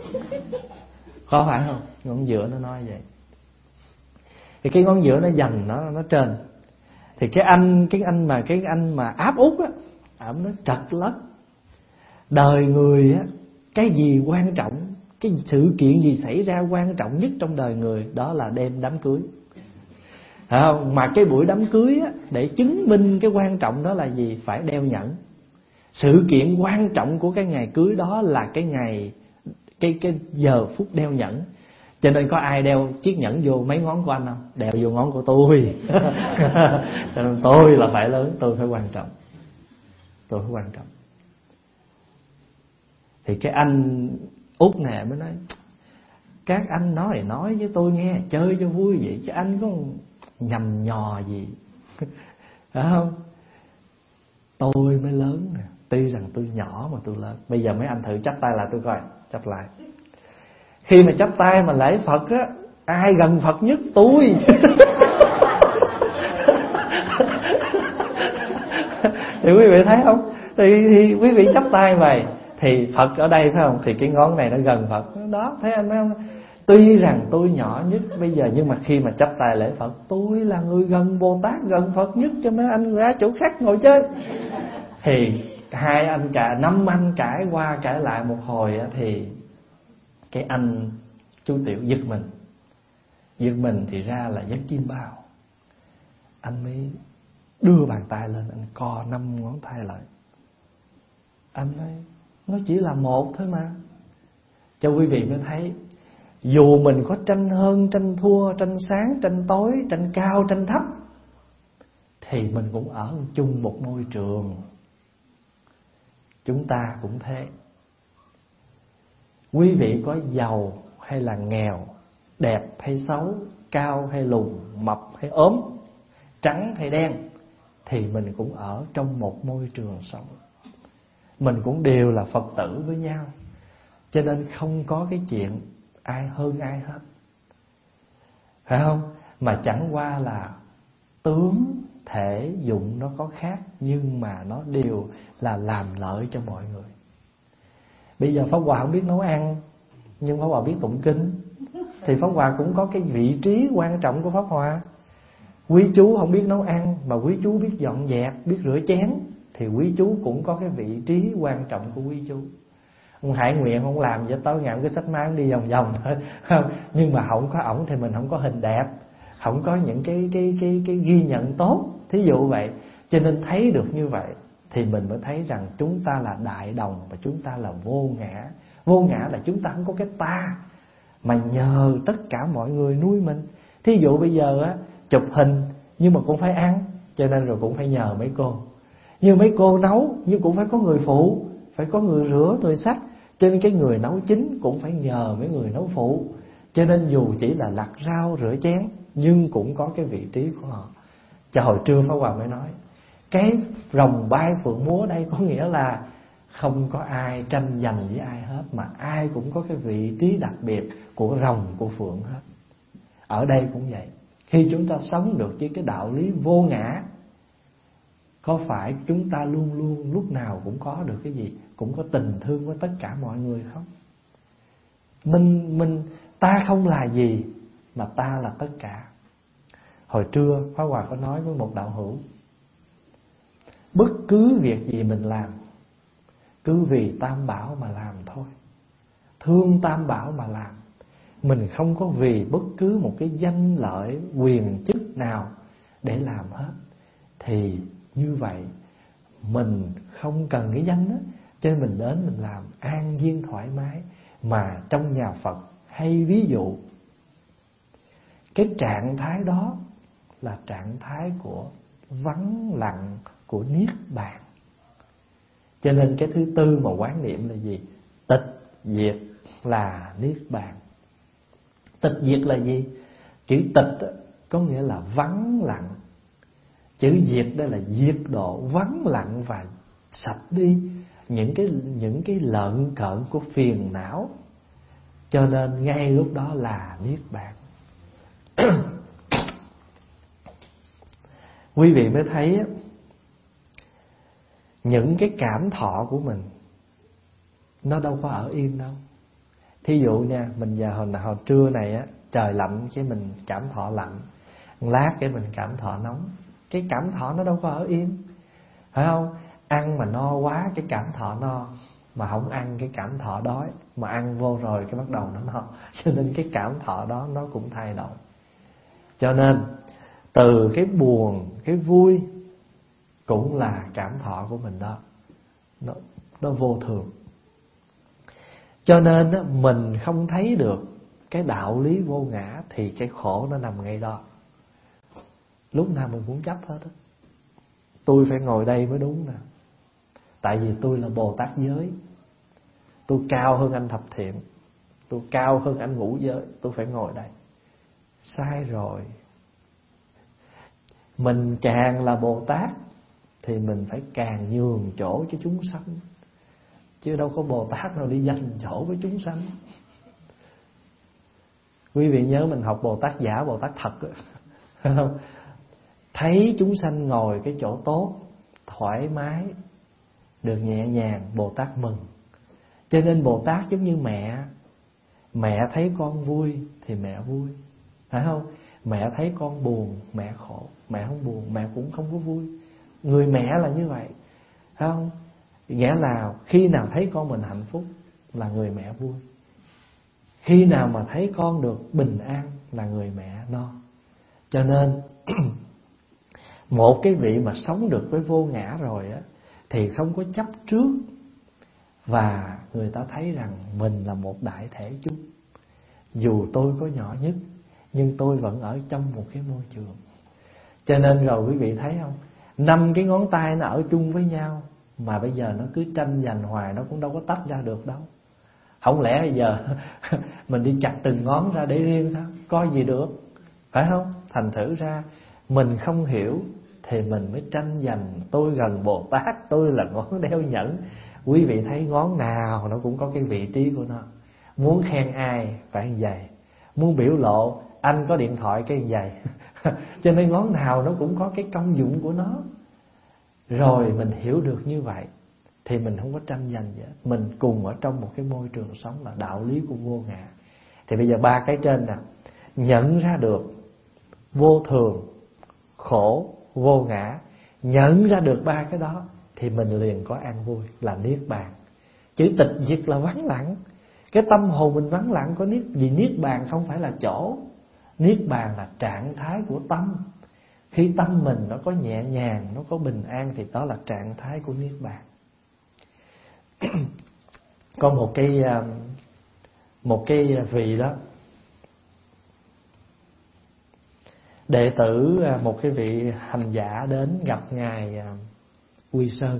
Có phải không? Ngón giữa nó nói vậy. Thì cái ngón giữa nó dành nó nó trên. Thì cái anh cái anh mà cái anh mà áp út á, ổng nó trật lất. Đời người á, cái gì quan trọng, cái sự kiện gì xảy ra quan trọng nhất trong đời người, đó là đêm đám cưới. Phải không? Mà cái buổi đám cưới á, để chứng minh cái quan trọng đó là gì? Phải đeo nhẫn. Sự kiện quan trọng của cái ngày cưới đó là cái ngày, cái cái giờ phút đeo nhẫn. Cho nên có ai đeo chiếc nhẫn vô mấy ngón của anh không? Đeo vô ngón của tôi. Cho nên tôi là phải lớn, tôi phải quan trọng, tôi phải quan trọng. Thì cái anh Út nè mới nói, các anh nói nói với tôi nghe, chơi cho vui vậy chứ anh có nhầm nhò gì. Phải không? Tôi mới lớn nè, tuy rằng tôi nhỏ mà tôi lớn. Bây giờ mấy anh thử chắp tay lại tôi coi, chắp lại. Khi mà chắp tay mà lễ Phật á, ai gần Phật nhất? Tôi. Thì quý vị thấy không? Thì, thì quý vị chắp tay vậy thì Phật ở đây phải không? Thì cái ngón này nó gần Phật đó, thấy anh không? Tuy rằng tôi nhỏ nhất bây giờ, nhưng mà khi mà chắp tay lễ Phật, tôi là người gần Bồ Tát, gần Phật nhất, cho mấy anh ra chỗ khác ngồi chơi. Thì hai anh cả năm anh cãi qua cãi lại một hồi á, thì cái anh chú Tiểu giật mình. Giật mình thì ra là giấc chim bao. anh mới đưa bàn tay lên, anh co năm ngón tay lại. Anh nói nó chỉ là một thôi mà. Cho quý vị mới thấy, dù mình có tranh hơn, tranh thua, tranh sáng, tranh tối, tranh cao, tranh thấp, thì mình cũng ở chung một môi trường. Chúng ta cũng thế. Quý vị có giàu hay là nghèo, đẹp hay xấu, cao hay lùn, mập hay ốm, trắng hay đen, thì mình cũng ở trong một môi trường sống. Mình cũng đều là Phật tử với nhau. Cho nên không có cái chuyện ai hơn ai hết, phải không? Mà chẳng qua là tướng, thể, dụng nó có khác, nhưng mà nó đều là làm lợi cho mọi người. Bây giờ Pháp Hòa không biết nấu ăn, nhưng Pháp Hòa biết tụng kinh, thì Pháp Hòa cũng có cái vị trí quan trọng của Pháp Hòa. Quý chú không biết nấu ăn, mà quý chú biết dọn dẹp, biết rửa chén, thì quý chú cũng có cái vị trí quan trọng của quý chú. Ông Hải Nguyện không làm cho tối ngày cái sách máy đi vòng vòng thôi, không? Nhưng mà không có ổng thì mình không có hình đẹp, không có những cái cái cái cái ghi nhận tốt, thí dụ vậy. Cho nên thấy được như vậy thì mình mới thấy rằng chúng ta là đại đồng và chúng ta là vô ngã. Vô ngã là chúng ta không có cái ta, mà nhờ tất cả mọi người nuôi mình. Thí dụ bây giờ á, chụp hình nhưng mà cũng phải ăn, cho nên rồi cũng phải nhờ mấy cô. Nhưng mấy cô nấu nhưng cũng phải có người phụ, phải có người rửa, người xách. Cho nên cái người nấu chính cũng phải nhờ mấy người nấu phụ. Cho nên dù chỉ là lặt rau, rửa chén, nhưng cũng có cái vị trí của họ. Cho hồi trưa Pháp Hòa mới nói, cái rồng bay phượng múa đây có nghĩa là không có ai tranh giành với ai hết, mà ai cũng có cái vị trí đặc biệt của rồng, của phượng hết. Ở đây cũng vậy. Khi chúng ta sống được với cái đạo lý vô ngã, có phải chúng ta luôn luôn lúc nào cũng có được cái gì? Cũng có tình thương với tất cả mọi người không? Mình, mình, ta không là gì, mà ta là tất cả. Hồi trưa Pháp Hòa có nói với một đạo hữu, bất cứ việc gì mình làm, cứ vì Tam Bảo mà làm thôi. Thương Tam Bảo mà làm. Mình không có vì bất cứ một cái danh lợi, quyền chức nào để làm hết. Thì như vậy mình không cần cái danh đó, cho nên mình đến mình làm an nhiên thoải mái. Mà trong nhà Phật hay ví dụ, cái trạng thái đó là trạng thái của vắng lặng, của niết bàn. Cho nên cái thứ tư mà quán niệm là gì? Tịch diệt là niết bàn. Tịch diệt là gì? Chữ tịch có nghĩa là vắng lặng. Chữ diệt đây là diệt độ, vắng lặng và sạch đi những cái những cái lợn cợn của phiền não. Cho nên ngay lúc đó là niết bàn. Quý vị mới thấy những cái cảm thọ của mình nó đâu có ở yên đâu. Thí dụ nha, mình giờ hồi, hồi trưa này á, trời lạnh cái mình cảm thọ lạnh, lát cái mình cảm thọ nóng. Cái cảm thọ nó đâu có ở yên, phải không? Ăn mà no quá cái cảm thọ no, mà không ăn cái cảm thọ đói, mà ăn vô rồi cái bắt đầu nó no. Cho nên cái cảm thọ đó nó cũng thay đổi. Cho nên từ cái buồn, cái vui cũng là cảm thọ của mình đó. Nó, nó vô thường. Cho nên mình không thấy được cái đạo lý vô ngã thì cái khổ nó nằm ngay đó. Lúc nào mình cũng chấp hết á. Tôi phải ngồi đây mới đúng nè, tại vì tôi là Bồ Tát giới, tôi cao hơn anh thập thiện, tôi cao hơn anh ngũ giới, tôi phải ngồi đây. Sai rồi. Mình càng là Bồ Tát thì mình phải càng nhường chỗ cho chúng sanh, chứ đâu có Bồ Tát nào đi dành chỗ với chúng sanh. Quý vị nhớ mình học Bồ Tát giả, Bồ Tát thật không? Thấy chúng sanh ngồi cái chỗ tốt, thoải mái, được nhẹ nhàng, Bồ Tát mừng. Cho nên Bồ Tát giống như mẹ. Mẹ thấy con vui thì mẹ vui, phải không? Mẹ thấy con buồn, mẹ khổ. Mẹ không buồn, mẹ cũng không có vui. Người mẹ là như vậy, phải không? Nghĩa là khi nào thấy con mình hạnh phúc là người mẹ vui. Khi nào mà thấy con được bình an là người mẹ no. Cho nên Một cái vị mà sống được với vô ngã rồi á, thì không có chấp trước. Và người ta thấy rằng mình là một đại thể chung. Dù tôi có nhỏ nhất, nhưng tôi vẫn ở trong một cái môi trường. Cho nên rồi quý vị thấy không, năm cái ngón tay nó ở chung với nhau, mà bây giờ nó cứ tranh giành hoài, nó cũng đâu có tách ra được đâu. Không lẽ bây giờ mình đi chặt từng ngón ra để riêng sao? Có gì được, phải không? Thành thử ra mình không hiểu thì mình mới tranh giành. Tôi gần Bồ Tát, tôi là ngón đeo nhẫn. Quý vị thấy ngón nào nó cũng có cái vị trí của nó. Muốn khen ai phải như vậy, muốn biểu lộ anh có điện thoại cái như vậy. Cho nên ngón nào nó cũng có cái công dụng của nó. Rồi mình hiểu được như vậy thì mình không có tranh giành gì hết. Mình cùng ở trong một cái môi trường sống là đạo lý của vô ngã. Thì bây giờ ba cái trên nè, nhận ra được vô thường, khổ, vô ngã, nhận ra được ba cái đó thì mình liền có an vui, là niết bàn. Chữ tịch diệt là vắng lặng. Cái tâm hồn mình vắng lặng có niết. Vì niết bàn không phải là chỗ, niết bàn là trạng thái của tâm. Khi tâm mình nó có nhẹ nhàng, nó có bình an thì đó là trạng thái của niết bàn. Có một cái Một cái vị đó, đệ tử, một cái vị hành giả đến gặp ngài Quy Sơn.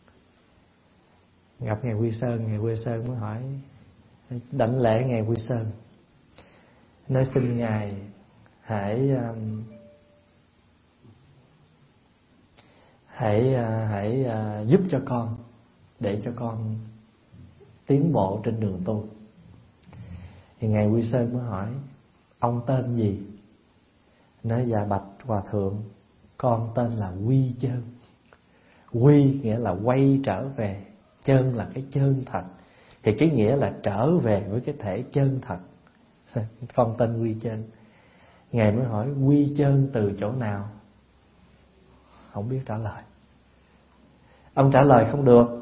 Gặp ngài Quy Sơn, ngài Quy Sơn mới hỏi, đảnh lễ ngài Quy Sơn, nói xin ngài hãy hãy hãy giúp cho con, để cho con tiến bộ trên đường tu. Thì ngài Quy Sơn mới hỏi, ông tên gì? Nói dạ bạch hòa thượng, con tên là Quy Chân. Quy nghĩa là quay trở về, chân là cái chân thật. Thì cái nghĩa là trở về với cái thể chân thật. Con tên Quy Chân. Ngài mới hỏi Quy Chân từ chỗ nào? Không biết trả lời. Ông trả lời không được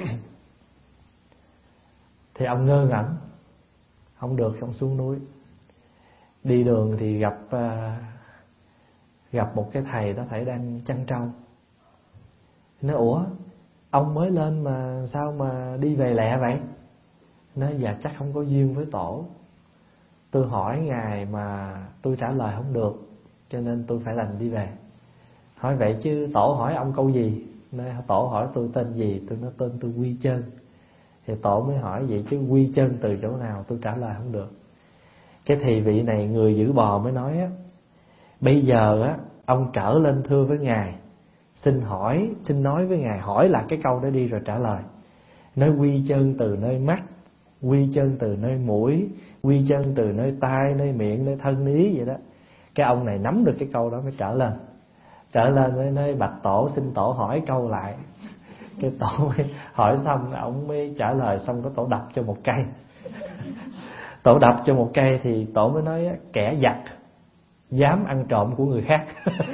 thì ông ngơ ngẩn. Không được, ông xuống núi. Đi đường thì gặp uh, Gặp một cái thầy đó, thầy đang chăn trâu. Nói ủa, ông mới lên mà sao mà đi về lẹ vậy? Nói dạ chắc không có duyên với tổ. Tôi hỏi ngài mà tôi trả lời không được, cho nên tôi phải lành đi về. Hỏi vậy chứ tổ hỏi ông câu gì? Nói tổ hỏi tôi tên gì? Tôi nói tên tôi Quy Chân. Thì tổ mới hỏi vậy chứ Quy Chân từ chỗ nào? Tôi trả lời không được. Cái thì vị này người giữ bò mới nói á, bây giờ á ông trở lên thưa với ngài, xin hỏi, xin nói với ngài, hỏi là cái câu đó đi rồi trả lời. Nói Quy Chân từ nơi mắt, Quy Chân từ nơi mũi, Quy Chân từ nơi tai, nơi miệng, nơi thân ý vậy đó. Cái ông này nắm được cái câu đó mới trở lên. Trở lên với nơi bạch tổ, xin tổ hỏi câu lại. Cái tổ mới hỏi xong, ông mới trả lời xong, có tổ đập cho một cây. Tổ đập cho một cây thì tổ mới nói kẻ giặc dám ăn trộm của người khác.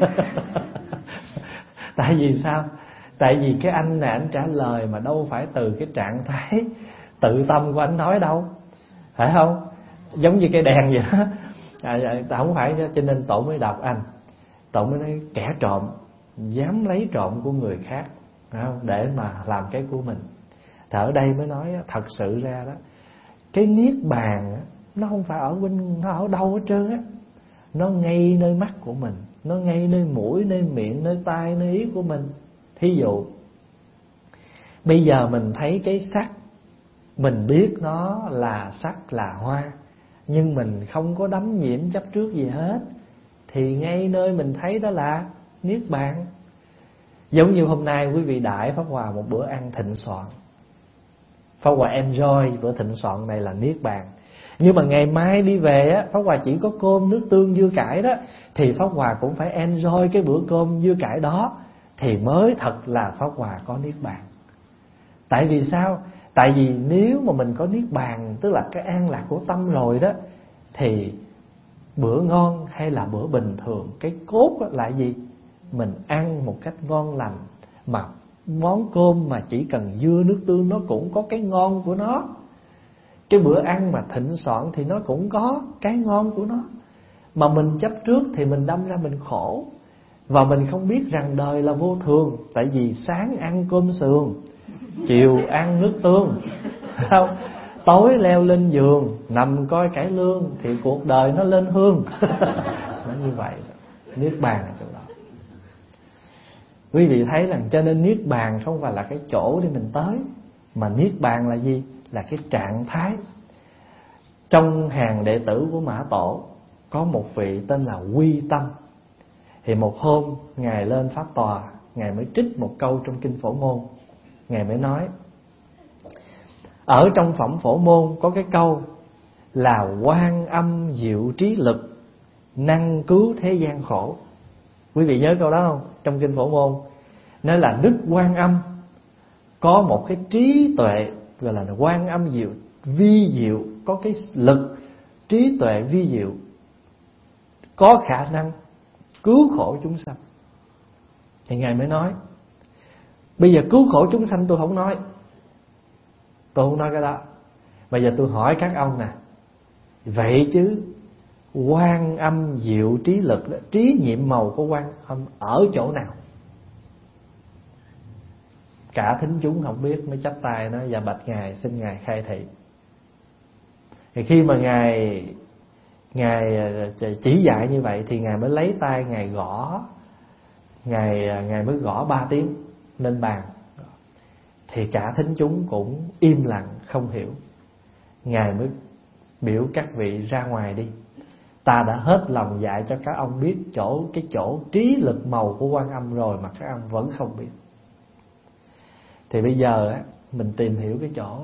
Tại vì sao? Tại vì cái anh này anh trả lời mà đâu phải từ cái trạng thái tự tâm của anh nói đâu, phải không? Giống như cái đèn vậy đó. À, không phải, cho nên tổ mới đọc anh. Tổ mới nói kẻ trộm dám lấy trộm của người khác, phải không? Để mà làm cái của mình. Thì ở đây mới nói thật sự ra đó, cái niết bàn nó không phải ở bên, nó ở đâu hết trơn á. Nó ngay nơi mắt của mình, nó ngay nơi mũi, nơi miệng, nơi tai, nơi ý của mình. Thí dụ bây giờ mình thấy cái sắc, mình biết nó là sắc là hoa, nhưng mình không có đắm nhiễm chấp trước gì hết, thì ngay nơi mình thấy đó là niết bàn. Giống như hôm nay quý vị đãi Pháp Hòa một bữa ăn thịnh soạn, Pháp Hòa enjoy bữa thịnh soạn này là niết bàn. Nhưng mà ngày mai đi về á, Pháp Hòa chỉ có cơm nước tương dưa cải đó, thì Pháp Hòa cũng phải enjoy cái bữa cơm dưa cải đó, thì mới thật là Pháp Hòa có niết bàn. Tại vì sao? Tại vì nếu mà mình có niết bàn, tức là cái an lạc của tâm rồi đó, thì bữa ngon hay là bữa bình thường, cái cốt là gì? Mình ăn một cách ngon lành. Mà món cơm mà chỉ cần dưa nước tương nó cũng có cái ngon của nó. Cái bữa ăn mà thịnh soạn thì nó cũng có cái ngon của nó. Mà mình chấp trước thì mình đâm ra mình khổ. Và mình không biết rằng đời là vô thường. Tại vì sáng ăn cơm sườn, chiều ăn nước tương, không? Tối leo lên giường nằm coi cải lương, thì cuộc đời nó lên hương. Nó như vậy. Niết bàn là chỗ đó. Quý vị thấy rằng cho nên niết bàn không phải là cái chỗ để mình tới, mà niết bàn là gì? Là cái trạng thái. Trong hàng đệ tử của Mã Tổ có một vị tên là Quy Tâm. Thì một hôm Ngài lên pháp tòa, Ngài mới trích một câu trong kinh Phổ Môn. Ngài mới nói, ở trong phẩm Phổ Môn có cái câu là Quan Âm diệu trí lực, năng cứu thế gian khổ. Quý vị nhớ câu đó không? Trong kinh Phổ Môn nói là Đức Quan Âm có một cái trí tuệ gọi là Quan Âm diệu, vi diệu, có cái lực trí tuệ vi diệu, có khả năng cứu khổ chúng sanh. Thì Ngài mới nói, bây giờ cứu khổ chúng sanh tôi không nói, tôi không nói cái đó. Bây giờ tôi hỏi các ông nè, vậy chứ Quan Âm diệu trí lực đó, trí nhiệm màu của Quan Âm ở chỗ nào? Cả thính chúng không biết, mới chắp tay nói, dạ bạch Ngài, xin Ngài khai thị. Thì khi mà Ngài Ngài chỉ dạy như vậy thì Ngài mới lấy tay Ngài gõ, Ngài Ngài mới gõ ba tiếng lên bàn. Thì cả thính chúng cũng im lặng không hiểu. Ngài mới biểu các vị ra ngoài đi, ta đã hết lòng dạy cho các ông biết chỗ cái chỗ trí lực màu của Quan Âm rồi mà các ông vẫn không biết. Thì bây giờ á, mình tìm hiểu cái chỗ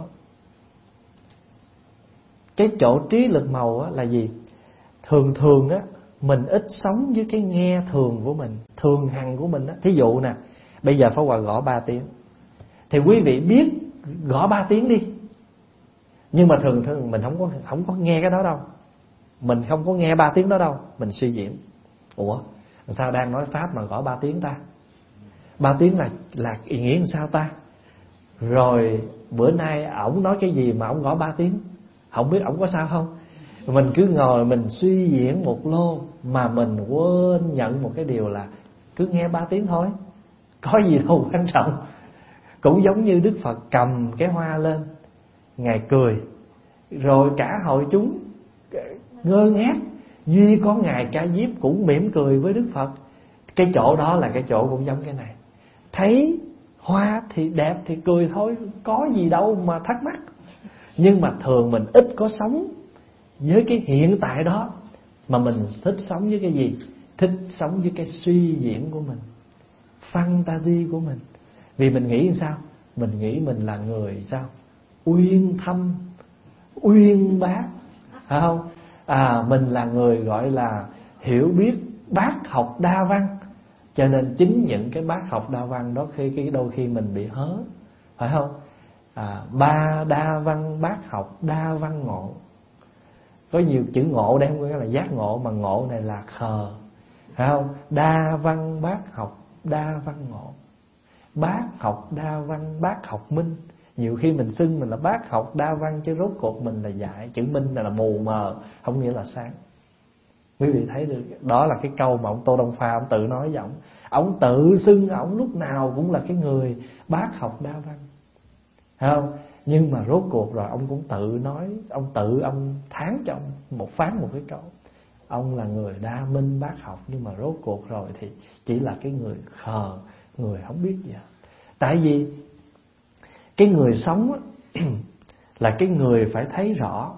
cái chỗ trí lực màu á là gì? Thường thường á, mình ít sống với cái nghe thường của mình, thường hằng của mình á. Thí dụ nè, bây giờ Pháp Hòa gõ ba tiếng, thì quý vị biết gõ ba tiếng đi, nhưng mà thường thường mình không có không có nghe cái đó đâu, mình không có nghe ba tiếng đó đâu, mình suy diễn. Ủa, sao đang nói pháp mà gõ ba tiếng ta? Ba tiếng là là ý nghĩa làm sao ta? Rồi bữa nay ổng nói cái gì mà ổng gõ ba tiếng? Không biết ổng có sao không? Mình cứ ngồi mình suy diễn một lô, mà mình quên nhận một cái điều là cứ nghe ba tiếng thôi, có gì đâu quan trọng. Cũng giống như Đức Phật cầm cái hoa lên, Ngài cười, rồi cả hội chúng ngơ ngác, duy có Ngài Ca Diếp cũng mỉm cười với Đức Phật. Cái chỗ đó là cái chỗ cũng giống cái này. Thấy hoa thì đẹp thì cười thôi, có gì đâu mà thắc mắc. Nhưng mà thường mình ít có sống với cái hiện tại đó, mà mình thích sống với cái gì? Thích sống với cái suy diễn của mình, fantasy của mình. Vì mình nghĩ sao? Mình nghĩ mình là người sao? Uyên thâm, uyên bác, phải không? À, mình là người gọi là hiểu biết bác học đa văn. Cho nên chính những cái bác học đa văn đó khi cái đôi khi mình bị hớ, phải không? À, ba đa văn bác học đa văn ngộ. Có nhiều chữ ngộ đây không có nghĩa là giác ngộ, mà ngộ này là khờ, phải không? Đa văn bác học đa văn ngộ. Bác học đa văn bác học minh. Nhiều khi mình xưng mình là bác học đa văn, chứ rốt cuộc mình là dạy. Chữ minh là, là mù mờ, không nghĩa là sáng. Quý vị thấy được, đó là cái câu mà ông Tô Đông Pha ông tự nói với ông. Ông tự xưng ông lúc nào cũng là cái người bác học đa văn, thấy không? Nhưng mà rốt cuộc rồi ông cũng tự nói, ông tự ông thán cho ông một phán một cái câu, ông là người đa minh bác học, nhưng mà rốt cuộc rồi thì chỉ là cái người khờ, người không biết gì hết. Tại vì cái người sống là cái người phải thấy rõ.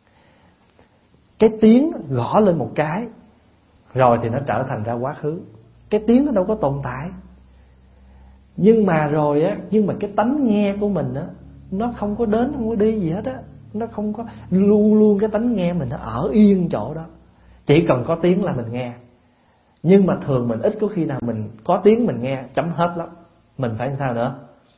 Cái tiếng gõ lên một cái rồi thì nó trở thành ra quá khứ. Cái tiếng nó đâu có tồn tại. Nhưng mà rồi á, nhưng mà cái tánh nghe của mình á, nó không có đến, không có đi gì hết á. Nó không có, luôn luôn cái tánh nghe mình nó ở yên chỗ đó. Chỉ cần có tiếng là mình nghe. Nhưng mà thường mình ít có khi nào mình có tiếng mình nghe, chấm hết lắm. Mình phải làm sao nữa?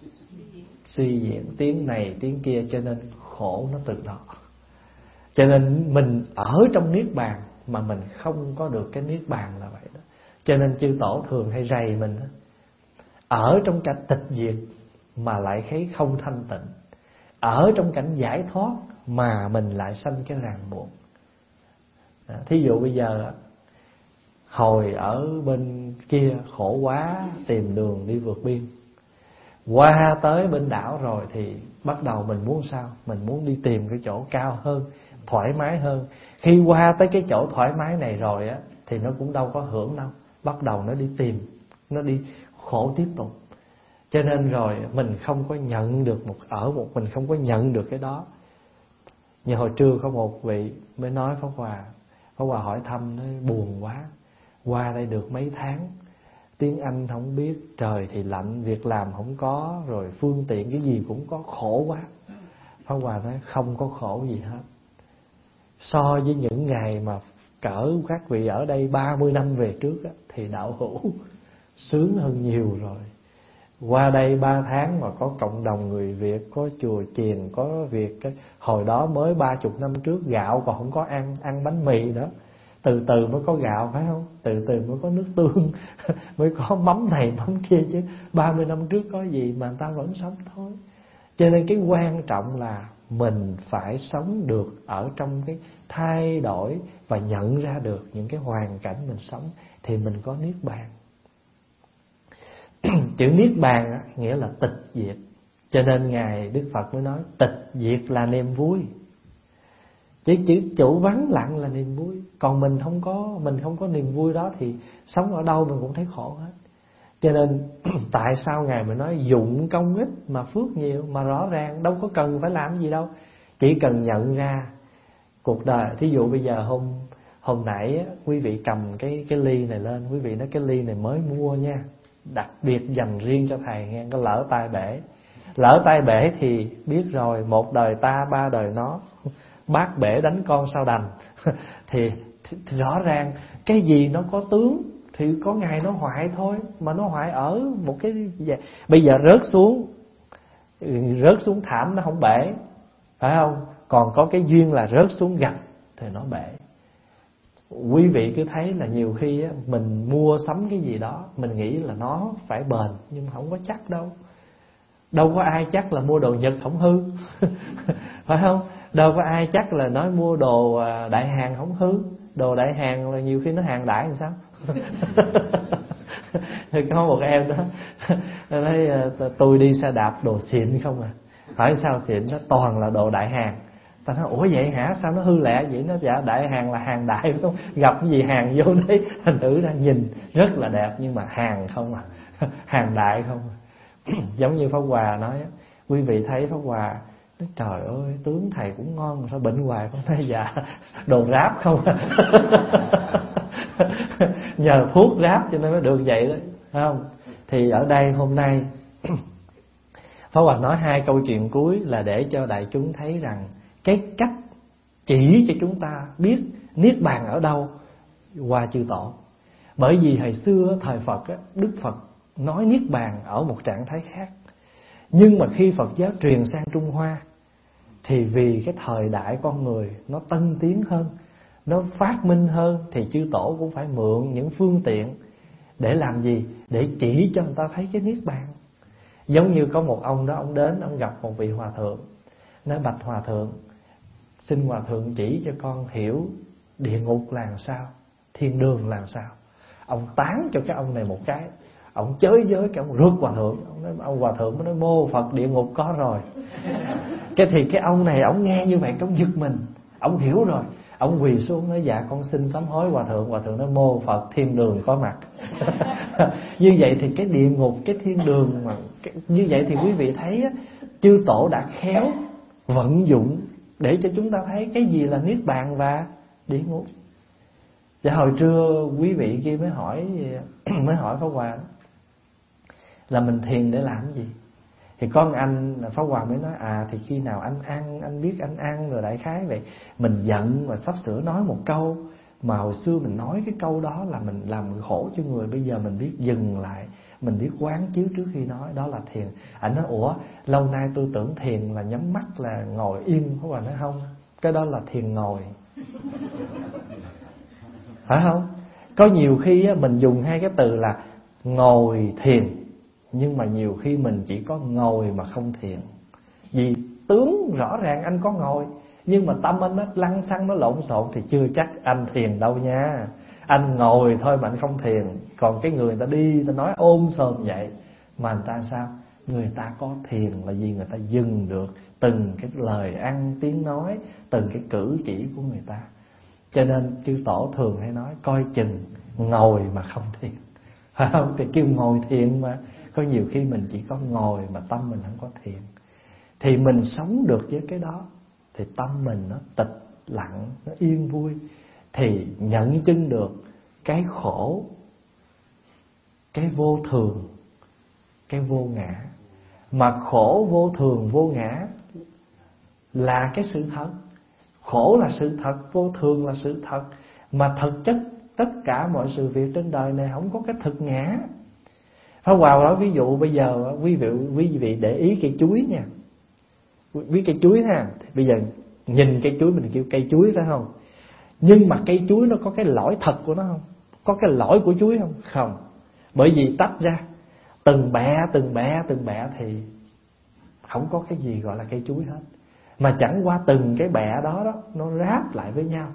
Suy diễn tiếng này tiếng kia, cho nên khổ nó từ đó. Cho nên mình ở trong niết bàn mà mình không có được cái niết bàn là vậy đó. Cho nên chư tổ thường hay rầy mình đó. Ở trong cảnh tịch diệt mà lại thấy không thanh tịnh, ở trong cảnh giải thoát mà mình lại sanh cái ràng buộc. Thí dụ bây giờ hồi ở bên kia khổ quá, tìm đường đi vượt biên. Qua tới bên đảo rồi thì bắt đầu mình muốn sao? Mình muốn đi tìm cái chỗ cao hơn, thoải mái hơn. Khi qua tới cái chỗ thoải mái này rồi á thì nó cũng đâu có hưởng đâu. Bắt đầu nó đi tìm, nó đi khổ tiếp tục. Cho nên rồi mình không có nhận được một ở một mình không có nhận được cái đó. Như hồi trưa có một vị mới nói Pháp Hòa, Pháp Hòa hỏi thăm, nói buồn quá, qua đây được mấy tháng, tiếng Anh không biết, trời thì lạnh, việc làm không có, rồi phương tiện cái gì cũng có, khổ quá. Pháp Hòa nói không có khổ gì hết. So với những ngày mà cỡ các vị ở đây ba mươi năm về trước á, thì đạo hữu sướng hơn nhiều rồi. Qua đây ba tháng mà có cộng đồng người Việt, có chùa chiền, có việc. Cái hồi đó mới ba chục năm trước gạo còn không có ăn, ăn bánh mì đó. Từ từ mới có gạo, phải không? Từ từ mới có nước tương, mới có mắm này mắm kia chứ. Ba mươi năm trước có gì mà người ta vẫn sống thôi. Cho nên cái quan trọng là mình phải sống được ở trong cái thay đổi và nhận ra được những cái hoàn cảnh mình sống thì mình có niết bàn. Chữ niết bàn á, nghĩa là tịch diệt. Cho nên Ngài Đức Phật mới nói tịch diệt là niềm vui. Chứ chữ chủ vắng lặng là niềm vui. Còn mình không có mình không có niềm vui đó thì sống ở đâu mình cũng thấy khổ hết. Cho nên tại sao Ngài mới nói dụng công ít mà phước nhiều? Mà rõ ràng đâu có cần phải làm gì đâu. Chỉ cần nhận ra cuộc đời. Thí dụ bây giờ hôm hôm nãy á, quý vị cầm cái cái ly này lên, quý vị nói cái ly này mới mua nha, đặc biệt dành riêng cho thầy nghe, có lỡ tay bể. Lỡ tay bể thì biết rồi, một đời ta ba đời nó, bát bể đánh con sao đành. thì, thì, thì rõ ràng cái gì nó có tướng thì có ngày nó hoại thôi. Mà nó hoại ở một cái bây giờ rớt xuống, rớt xuống thảm nó không bể, phải không? Còn có cái duyên là rớt xuống gạch thì nó bể. Quý vị cứ thấy là nhiều khi á, mình mua sắm cái gì đó mình nghĩ là nó phải bền, nhưng mà không có chắc đâu. Đâu có ai chắc là mua đồ Nhật không hư. Phải không? Đâu có ai chắc là nói mua đồ Đại Hàn không hư. Đồ Đại Hàn là nhiều khi nó hàng đại làm sao. Thì có một em đó nói tôi đi xe đạp đồ xịn không à. Hỏi sao xịn? Nó toàn là đồ Đại Hàn. Ta nói ủa vậy hả? Sao nó hư lẹ vậy? Nó dạ Đại Hàn là hàng đại, phải không? Gặp cái gì hàng vô đấy, thành thử ra nhìn rất là đẹp nhưng mà hàng không à. Hàng đại không à. Giống như Pháp Hòa nói, quý vị thấy Pháp Hòa nói trời ơi tướng thầy cũng ngon mà sao bệnh hoài không? Nói dạ đồ ráp không à. Nhờ thuốc ráp cho nên nó được vậy đấy, phải không? Thì ở đây hôm nay Pháp Hòa nói hai câu chuyện cuối là để cho đại chúng thấy rằng cái cách chỉ cho chúng ta biết niết bàn ở đâu qua chư tổ. Bởi vì hồi xưa thời Phật á, Đức Phật nói niết bàn ở một trạng thái khác. Nhưng mà khi Phật giáo truyền sang Trung Hoa thì vì cái thời đại con người nó tân tiến hơn, nó phát minh hơn, thì chư tổ cũng phải mượn những phương tiện để làm gì? Để chỉ cho người ta thấy cái niết bàn. Giống như có một ông đó, ông đến, ông gặp một vị hòa thượng, nói bạch hòa thượng, xin hòa thượng chỉ cho con hiểu địa ngục là làm sao, thiên đường là làm sao. Ông tán cho cái ông này một cái, ông chới giới cái ông rước hòa thượng. Ông nói, ông hòa thượng mới nói mô Phật địa ngục có rồi. Cái thì cái ông này ông nghe như vậy ông giật mình, ông hiểu rồi. Ông quỳ xuống nói dạ con xin sám hối hòa thượng. Hòa thượng nói mô Phật thiên đường có mặt. Như vậy thì cái địa ngục, cái thiên đường mà cái, như vậy thì quý vị thấy á, chư tổ đã khéo vận dụng để cho chúng ta thấy cái gì là niết bàn và địa ngục. Và hồi trưa quý vị kia mới hỏi mới hỏi Pháp Hòa là mình thiền để làm gì. Thì có một anh Pháp Hòa mới nói à thì khi nào anh ăn, anh biết anh ăn rồi đại khái vậy. Mình giận và sắp sửa nói một câu mà hồi xưa mình nói cái câu đó là mình làm khổ cho người. Bây giờ mình biết dừng lại, mình biết quán chiếu trước khi nói, đó là thiền. Anh nói ủa lâu nay tôi tưởng thiền là nhắm mắt là ngồi yên. Pháp Hòa nói không, cái đó là thiền ngồi. Phải không? Có nhiều khi á, mình dùng hai cái từ là ngồi thiền, nhưng mà nhiều khi mình chỉ có ngồi mà không thiền. Vì tướng rõ ràng anh có ngồi, nhưng mà tâm anh nó lăng xăng, nó lộn xộn thì chưa chắc anh thiền đâu nha. Anh ngồi thôi mà anh không thiền. Còn cái người người ta đi, người ta nói ôm sòm vậy, mà người ta sao? Người ta có thiền là vì người ta dừng được từng cái lời ăn tiếng nói, từng cái cử chỉ của người ta. Cho nên chư tổ thường hay nói coi chừng ngồi mà không thiền, phải không? Thì kêu ngồi thiền mà. Có nhiều khi mình chỉ có ngồi mà tâm mình không có thiền, thì mình sống được với cái đó, thì tâm mình nó tịch lặng, nó yên vui, thì nhận chứng được cái khổ, cái vô thường, cái vô ngã. Mà khổ vô thường vô ngã là cái sự thật. Khổ là sự thật, vô thường là sự thật. Mà thực chất tất cả mọi sự việc trên đời này không có cái thực ngã. Pháp Hòa nói ví dụ bây giờ quý vị quý vị để ý cây chuối nha. Biết cây chuối ha, thì bây giờ nhìn cây chuối mình kêu cây chuối phải không? Nhưng mà cây chuối nó có cái lõi thật của nó không? Có cái lõi của chuối không? Không. Bởi vì tách ra từng bẹ từng bẹ từng bẹ thì không có cái gì gọi là cây chuối hết. Mà chẳng qua từng cái bẹ đó đó nó ráp lại với nhau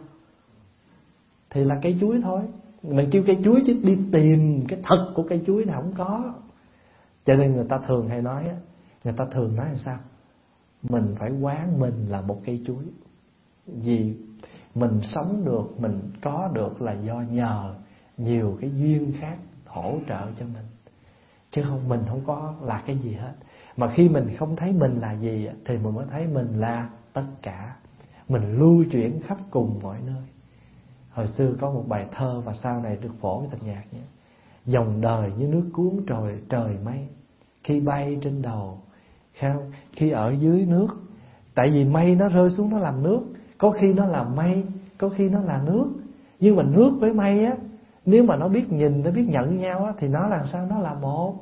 thì là cây chuối thôi. Mình kêu cây chuối chứ đi tìm cái thật của cây chuối nào không có. Cho nên người ta thường hay nói, người ta thường nói là sao? Mình phải quán mình là một cây chuối. Vì mình sống được, mình có được là do nhờ nhiều cái duyên khác hỗ trợ cho mình, chứ không mình không có là cái gì hết. Mà khi mình không thấy mình là gì thì mình mới thấy mình là tất cả. Mình lưu chuyển khắp cùng mọi nơi. Hồi xưa có một bài thơ và sau này được phổ cái tình nhạc nhé. Dòng đời như nước cuốn trời trời mây, khi bay trên đầu, khi ở dưới nước. Tại vì mây nó rơi xuống nó làm nước. Có khi nó là mây, có khi nó là nước. Nhưng mà nước với mây á, nếu mà nó biết nhìn, nó biết nhận nhau á, thì nó là sao? Nó là một.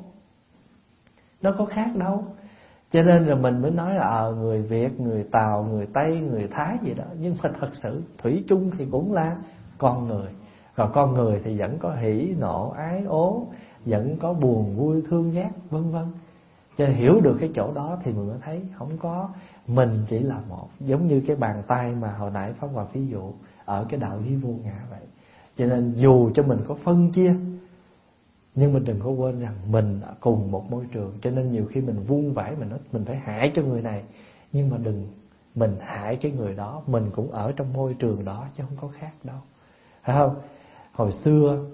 Nó có khác đâu. Cho nên là mình mới nói là à, người Việt, người Tàu, người Tây, người Thái gì đó. Nhưng mà thật sự thủy chung thì cũng là con người. Còn con người thì vẫn có hỉ, nộ, ái, ố, vẫn có buồn, vui, thương, ghét, vân vân. Cho nên hiểu được cái chỗ đó thì mình mới thấy không có mình chỉ là một. Giống như cái bàn tay mà hồi nãy Pháp Hòa ví dụ ở cái đạo lý vô ngã vậy. Cho nên dù cho mình có phân chia, nhưng mình đừng có quên rằng mình cùng một môi trường. Cho nên nhiều khi mình vung vãi, mình nói mình phải hại cho người này, nhưng mà đừng mình hại cái người đó. Mình cũng ở trong môi trường đó chứ không có khác đâu, phải không? Hồi xưa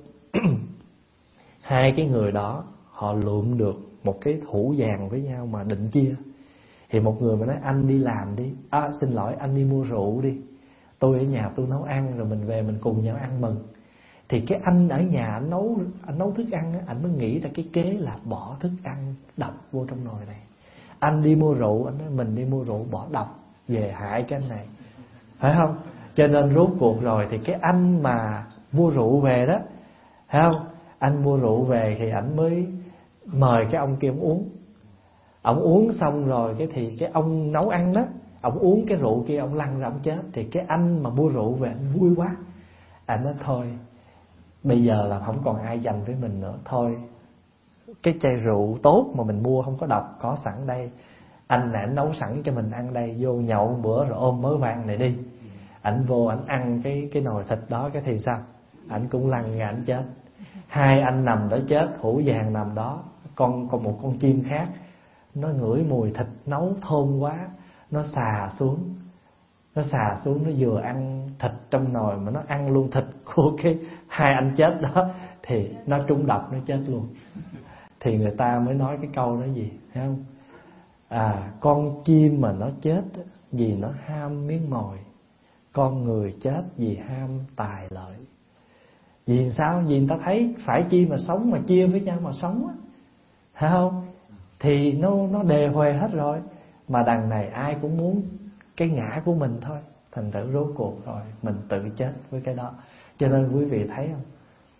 hai cái người đó họ lượm được một cái thủ vàng với nhau mà định chia. Thì một người mà nói anh đi làm đi, à, xin lỗi anh đi mua rượu đi, tôi ở nhà tôi nấu ăn rồi mình về mình cùng nhau ăn mừng. Thì cái anh ở nhà anh nấu anh nấu thức ăn á, anh mới nghĩ ra cái kế là bỏ thức ăn độc vô trong nồi này. Anh đi mua rượu, anh nói mình đi mua rượu bỏ độc về hại cái anh này, phải không? Cho nên rốt cuộc rồi thì cái anh mà mua rượu về đó, phải không? Anh mua rượu về thì anh mới mời cái ông kia ông uống. Ông uống xong rồi cái thì cái ông nấu ăn đó, ông uống cái rượu kia ông lăn ra ông chết. Thì cái anh mà mua rượu về anh vui quá, anh nói thôi bây giờ là không còn ai giành với mình nữa. Thôi cái chai rượu tốt mà mình mua không có độc có sẵn đây, anh này anh nấu sẵn cho mình ăn đây, vô nhậu một bữa rồi ôm mớ vàng này đi. Ảnh vô ảnh ăn cái cái nồi thịt đó, cái thì sao? Ảnh cũng lăn ra ảnh chết. Hai anh nằm đó chết, hũ vàng nằm đó. Con còn một con chim khác, nó ngửi mùi thịt nấu thơm quá, nó xà xuống. Nó xà xuống, nó vừa ăn thịt trong nồi mà nó ăn luôn thịt của cái hai anh chết đó, thì nó trúng độc, nó chết luôn. Thì người ta mới nói cái câu đó gì, thấy không? À, con chim mà nó chết vì nó ham miếng mồi, con người chết vì ham tài lợi. Vì sao? Vì người ta thấy phải chi mà sống, mà chia với nhau mà sống á, thấy không? Thì nó nó đề huề hết rồi. Mà đằng này ai cũng muốn cái ngã của mình thôi. Thành thử rốt cuộc rồi mình tự chết với cái đó. Cho nên quý vị thấy không?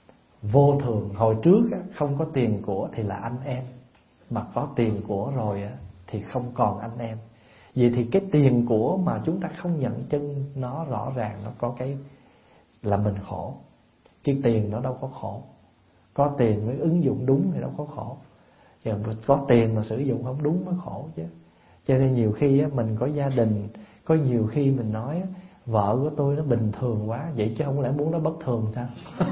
Vô thường hồi trước á, không có tiền của thì là anh em. Mà có tiền của rồi á, thì không còn anh em. Vậy thì cái tiền của mà chúng ta không nhận chân nó rõ ràng nó có cái là mình khổ. Chứ tiền nó đâu có khổ. Có tiền mới ứng dụng đúng thì đâu có khổ. Chứ có tiền mà sử dụng không đúng mới khổ chứ. Cho nên nhiều khi á, mình có gia đình, có nhiều khi mình nói á, vợ của tôi nó bình thường quá, vậy chứ không lẽ muốn nó bất thường sao?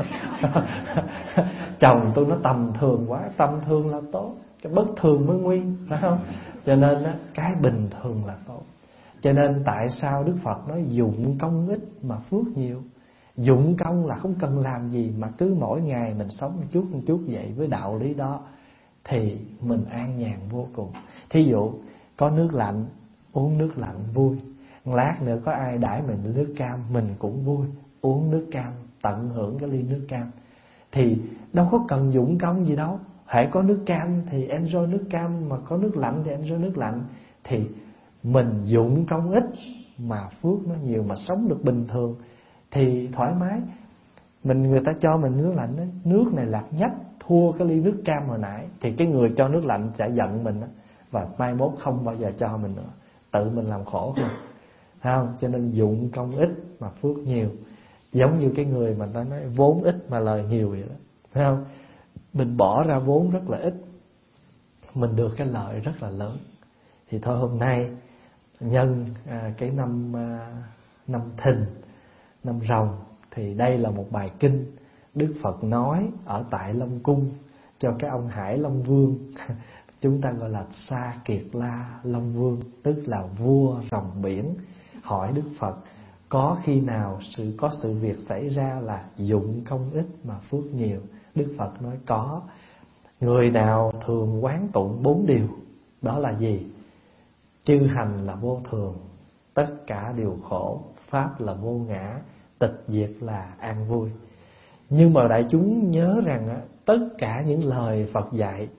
Chồng tôi nó tầm thường quá, tầm thường là tốt, cái bất thường mới nguy, phải không? Cho nên á, cái bình thường là tốt. Cho nên tại sao Đức Phật nói dụng công ít mà phước nhiều? Dụng công là không cần làm gì, mà cứ mỗi ngày mình sống một chút một chút vậy, với đạo lý đó thì mình an nhàn vô cùng. Thí dụ có nước lạnh, uống nước lạnh vui. Lát nữa có ai đãi mình nước cam, mình cũng vui, uống nước cam, tận hưởng cái ly nước cam. Thì đâu có cần dụng công gì đâu. Hãy có nước cam thì enjoy nước cam, mà có nước lạnh thì enjoy nước lạnh. Thì mình dụng công ít mà phước nó nhiều, mà sống được bình thường thì thoải mái. Mình người ta cho mình nước lạnh đó, nước này lạc nhách thua cái ly nước cam hồi nãy, thì cái người cho nước lạnh sẽ giận mình đó, và mai mốt không bao giờ cho mình nữa, tự mình làm khổ thôi. Thấy không? Cho nên dụng công ít mà phước nhiều. Giống như cái người mà ta nói vốn ít mà lời nhiều vậy đó. Thấy không? Mình bỏ ra vốn rất là ít, mình được cái lợi rất là lớn. Thì thôi hôm nay nhân à, cái năm à, năm Thìn, năm Rồng, thì đây là một bài kinh Đức Phật nói ở tại Long Cung cho cái ông Hải Long Vương. Chúng ta gọi là Sa Kiệt La Long Vương, tức là vua rồng biển. Hỏi Đức Phật có khi nào sự có sự việc xảy ra là dụng công ít mà phước nhiều? Đức Phật nói có. Người nào thường quán tụng bốn điều, đó là gì? Chư hành là vô thường, tất cả đều khổ, pháp là vô ngã, tịch diệt là an vui. Nhưng mà đại chúng nhớ rằng tất cả những lời Phật dạy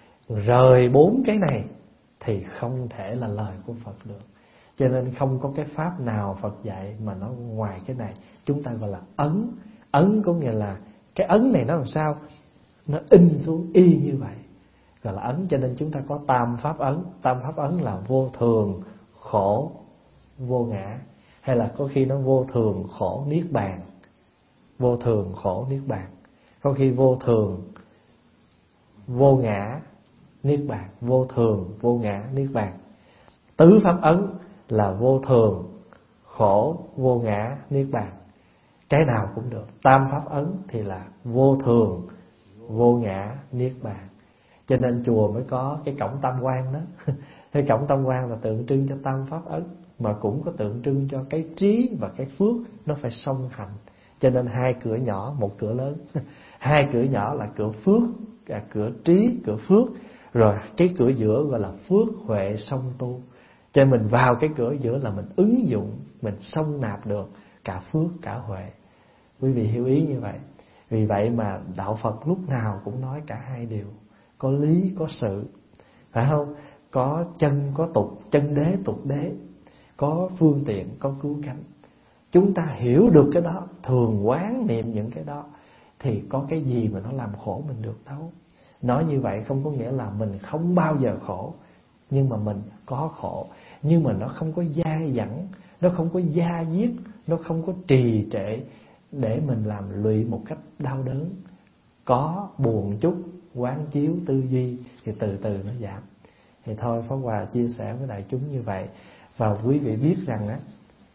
rời bốn cái này thì không thể là lời của Phật được. Cho nên không có cái pháp nào Phật dạy mà nó ngoài cái này. Chúng ta gọi là ấn. Ấn có nghĩa là cái ấn này nó làm sao? Nó in xuống y như vậy, gọi là ấn. Cho nên chúng ta có tam pháp ấn. Tam pháp ấn là vô thường, khổ, vô ngã. Hay là có khi nó vô thường, khổ, niết bàn. Vô thường, khổ, niết bàn. Có khi vô thường, vô ngã, niết bàn. Vô thường, vô ngã, niết bàn. Tứ pháp ấn là vô thường, khổ, vô ngã, niết bàn. Cái nào cũng được. Tam pháp ấn thì là vô thường, vô ngã, niết bàn. Cho nên chùa mới có cái cổng tam quan đó. Cái cổng tam quan là tượng trưng cho tam pháp ấn, mà cũng có tượng trưng cho cái trí và cái phước nó phải song hành. Cho nên hai cửa nhỏ, một cửa lớn. Hai cửa nhỏ là cửa phước, cửa trí, cửa phước. Rồi cái cửa giữa gọi là phước huệ song tu. Cho nên mình vào cái cửa giữa là mình ứng dụng, mình song nạp được cả phước cả huệ. Quý vị hiểu ý như vậy. Vì vậy mà đạo Phật lúc nào cũng nói cả hai điều. Có lý, có sự, phải không? Có chân, có tục, chân đế, tục đế. Có phương tiện, có cứu cánh. Chúng ta hiểu được cái đó, thường quán niệm những cái đó, thì có cái gì mà nó làm khổ mình được đâu. Nói như vậy không có nghĩa là mình không bao giờ khổ, nhưng mà mình có khổ. Nhưng mà nó không có dai dẳng, nó không có da diết, nó không có trì trệ để mình làm lụy một cách đau đớn. Có buồn chút, quán chiếu tư duy thì từ từ nó giảm. Thì thôi Pháp Hòa chia sẻ với đại chúng như vậy. Và quý vị biết rằng á,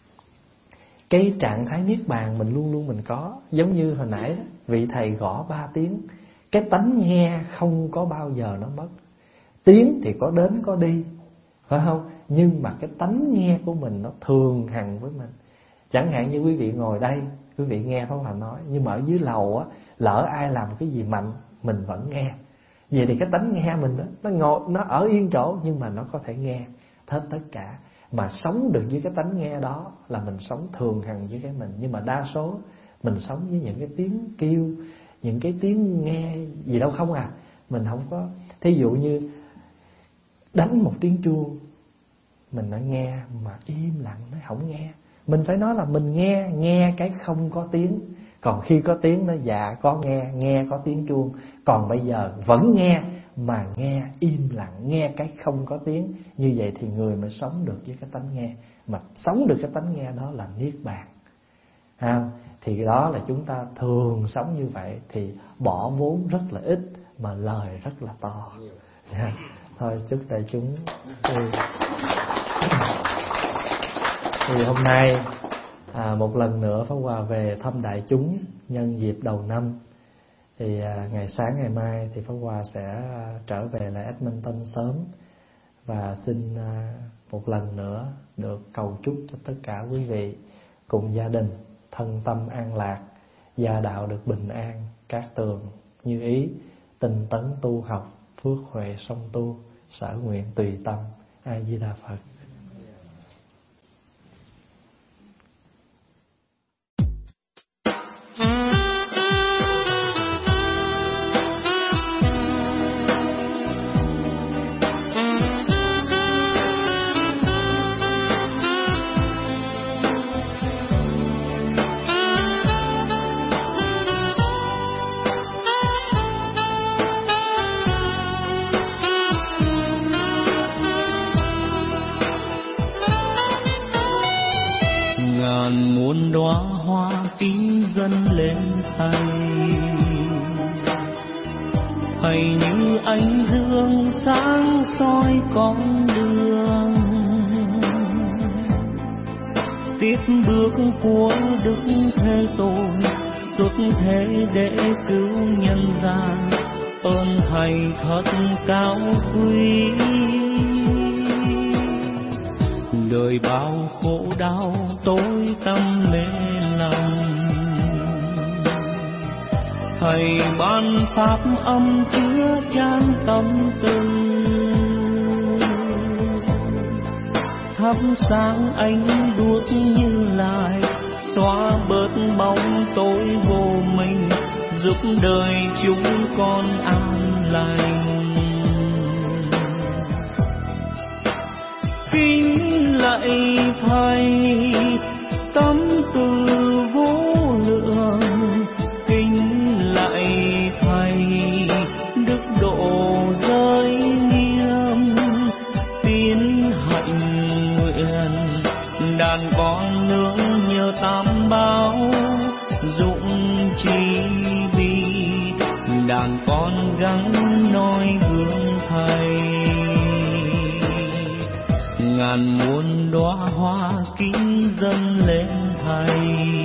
cái trạng thái niết bàn mình luôn luôn mình có. Giống như hồi nãy đó, vị thầy gõ ba tiếng, cái tánh nghe không có bao giờ nó mất. Tiếng thì có đến có đi, phải không? Nhưng mà cái tánh nghe của mình nó thường hằng với mình. Chẳng hạn như quý vị ngồi đây, quý vị nghe Pháp Hòa nói, nhưng mà ở dưới lầu á, lỡ ai làm cái gì mạnh mình vẫn nghe. Vậy thì cái tánh nghe mình đó, nó ngồi, nó ở yên chỗ nhưng mà nó có thể nghe hết tất cả. Mà sống được với cái tánh nghe đó là mình sống thường hằng với cái mình. Nhưng mà đa số mình sống với những cái tiếng kêu, những cái tiếng nghe gì đâu không à. Mình không có. Thí dụ như đánh một tiếng chuông, mình nói nghe mà im lặng, nó không nghe. Mình phải nói là mình nghe, nghe cái không có tiếng. Còn khi có tiếng nó dạ có nghe, nghe có tiếng chuông. Còn bây giờ vẫn nghe mà nghe im lặng, nghe cái không có tiếng. Như vậy thì người mới sống được với cái tánh nghe. Mà sống được cái tánh nghe đó là niết bàn. À, thì đó là chúng ta thường sống như vậy, thì bỏ vốn rất là ít mà lời rất là to. Yeah. Thôi chúc đại chúng thì, thì hôm nay À, một lần nữa Pháp Hòa về thăm đại chúng nhân dịp đầu năm. Thì à, ngày sáng ngày mai thì Pháp Hòa sẽ à, trở về lại Edmonton sớm. Và xin à, một lần nữa được cầu chúc cho tất cả quý vị cùng gia đình thân tâm an lạc, gia đạo được bình an, cát tường như ý, tinh tấn tu học, phước huệ song tu, sở nguyện tùy tâm. A Di Đà Phật. Đóa hoa tím dâng lên Thầy, Thầy như ánh dương sáng soi con đường, tiếp bước của Đức Thế Tôn xuất thế để cứu nhân gian. Ơn Thầy thật cao quý, đời bao khổ đau tối tăm mê lòng. Thầy ban pháp âm chứa chan tâm tư, thắp sáng ánh đuốc Như Lai, xóa bớt bóng tối vô minh, giúp đời chúng con an lành. Kính lạy Thầy tâm từ vô lượng, kính lạy Thầy đức độ giới nghiêm, tín hạnh nguyện đàn con nương nhờ tam bảo, dụng trí bi đàn con gắng noi gương Thầy. Ngàn muôn đóa hoa kính dâng lên Thầy,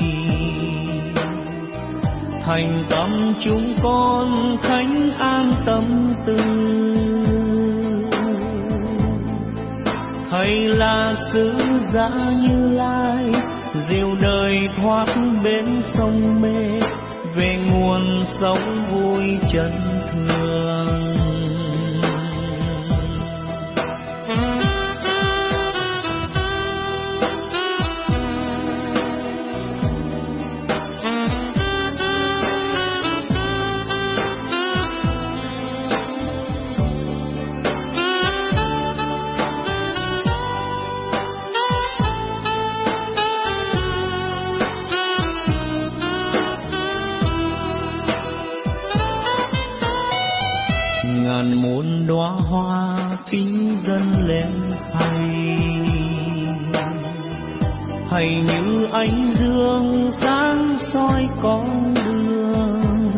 thành tâm chúng con khánh an tâm tư. Thầy là sứ giả Như Lai, dìu đời thoát bên sông mê, về nguồn sống vui chân thường. Ngàn muôn đóa hoa kính dâng lên Thầy, Thầy như ánh dương sáng soi con đường,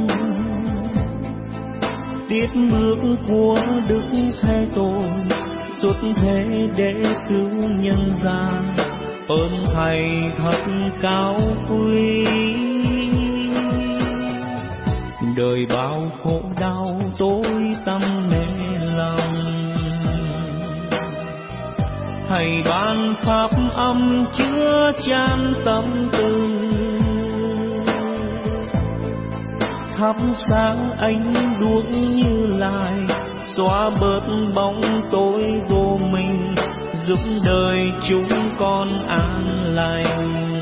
tiếp bước của Đức Thế Tôn xuất thế để cứu nhân gian. Ơn Thầy thật cao quý, đời bao khổ đau tối tăm mê lòng. Thầy ban pháp âm chứa chan tâm tư, thắp sáng ánh đuốc Như Lai, xóa bớt bóng tối vô minh, giúp đời chúng con an lành.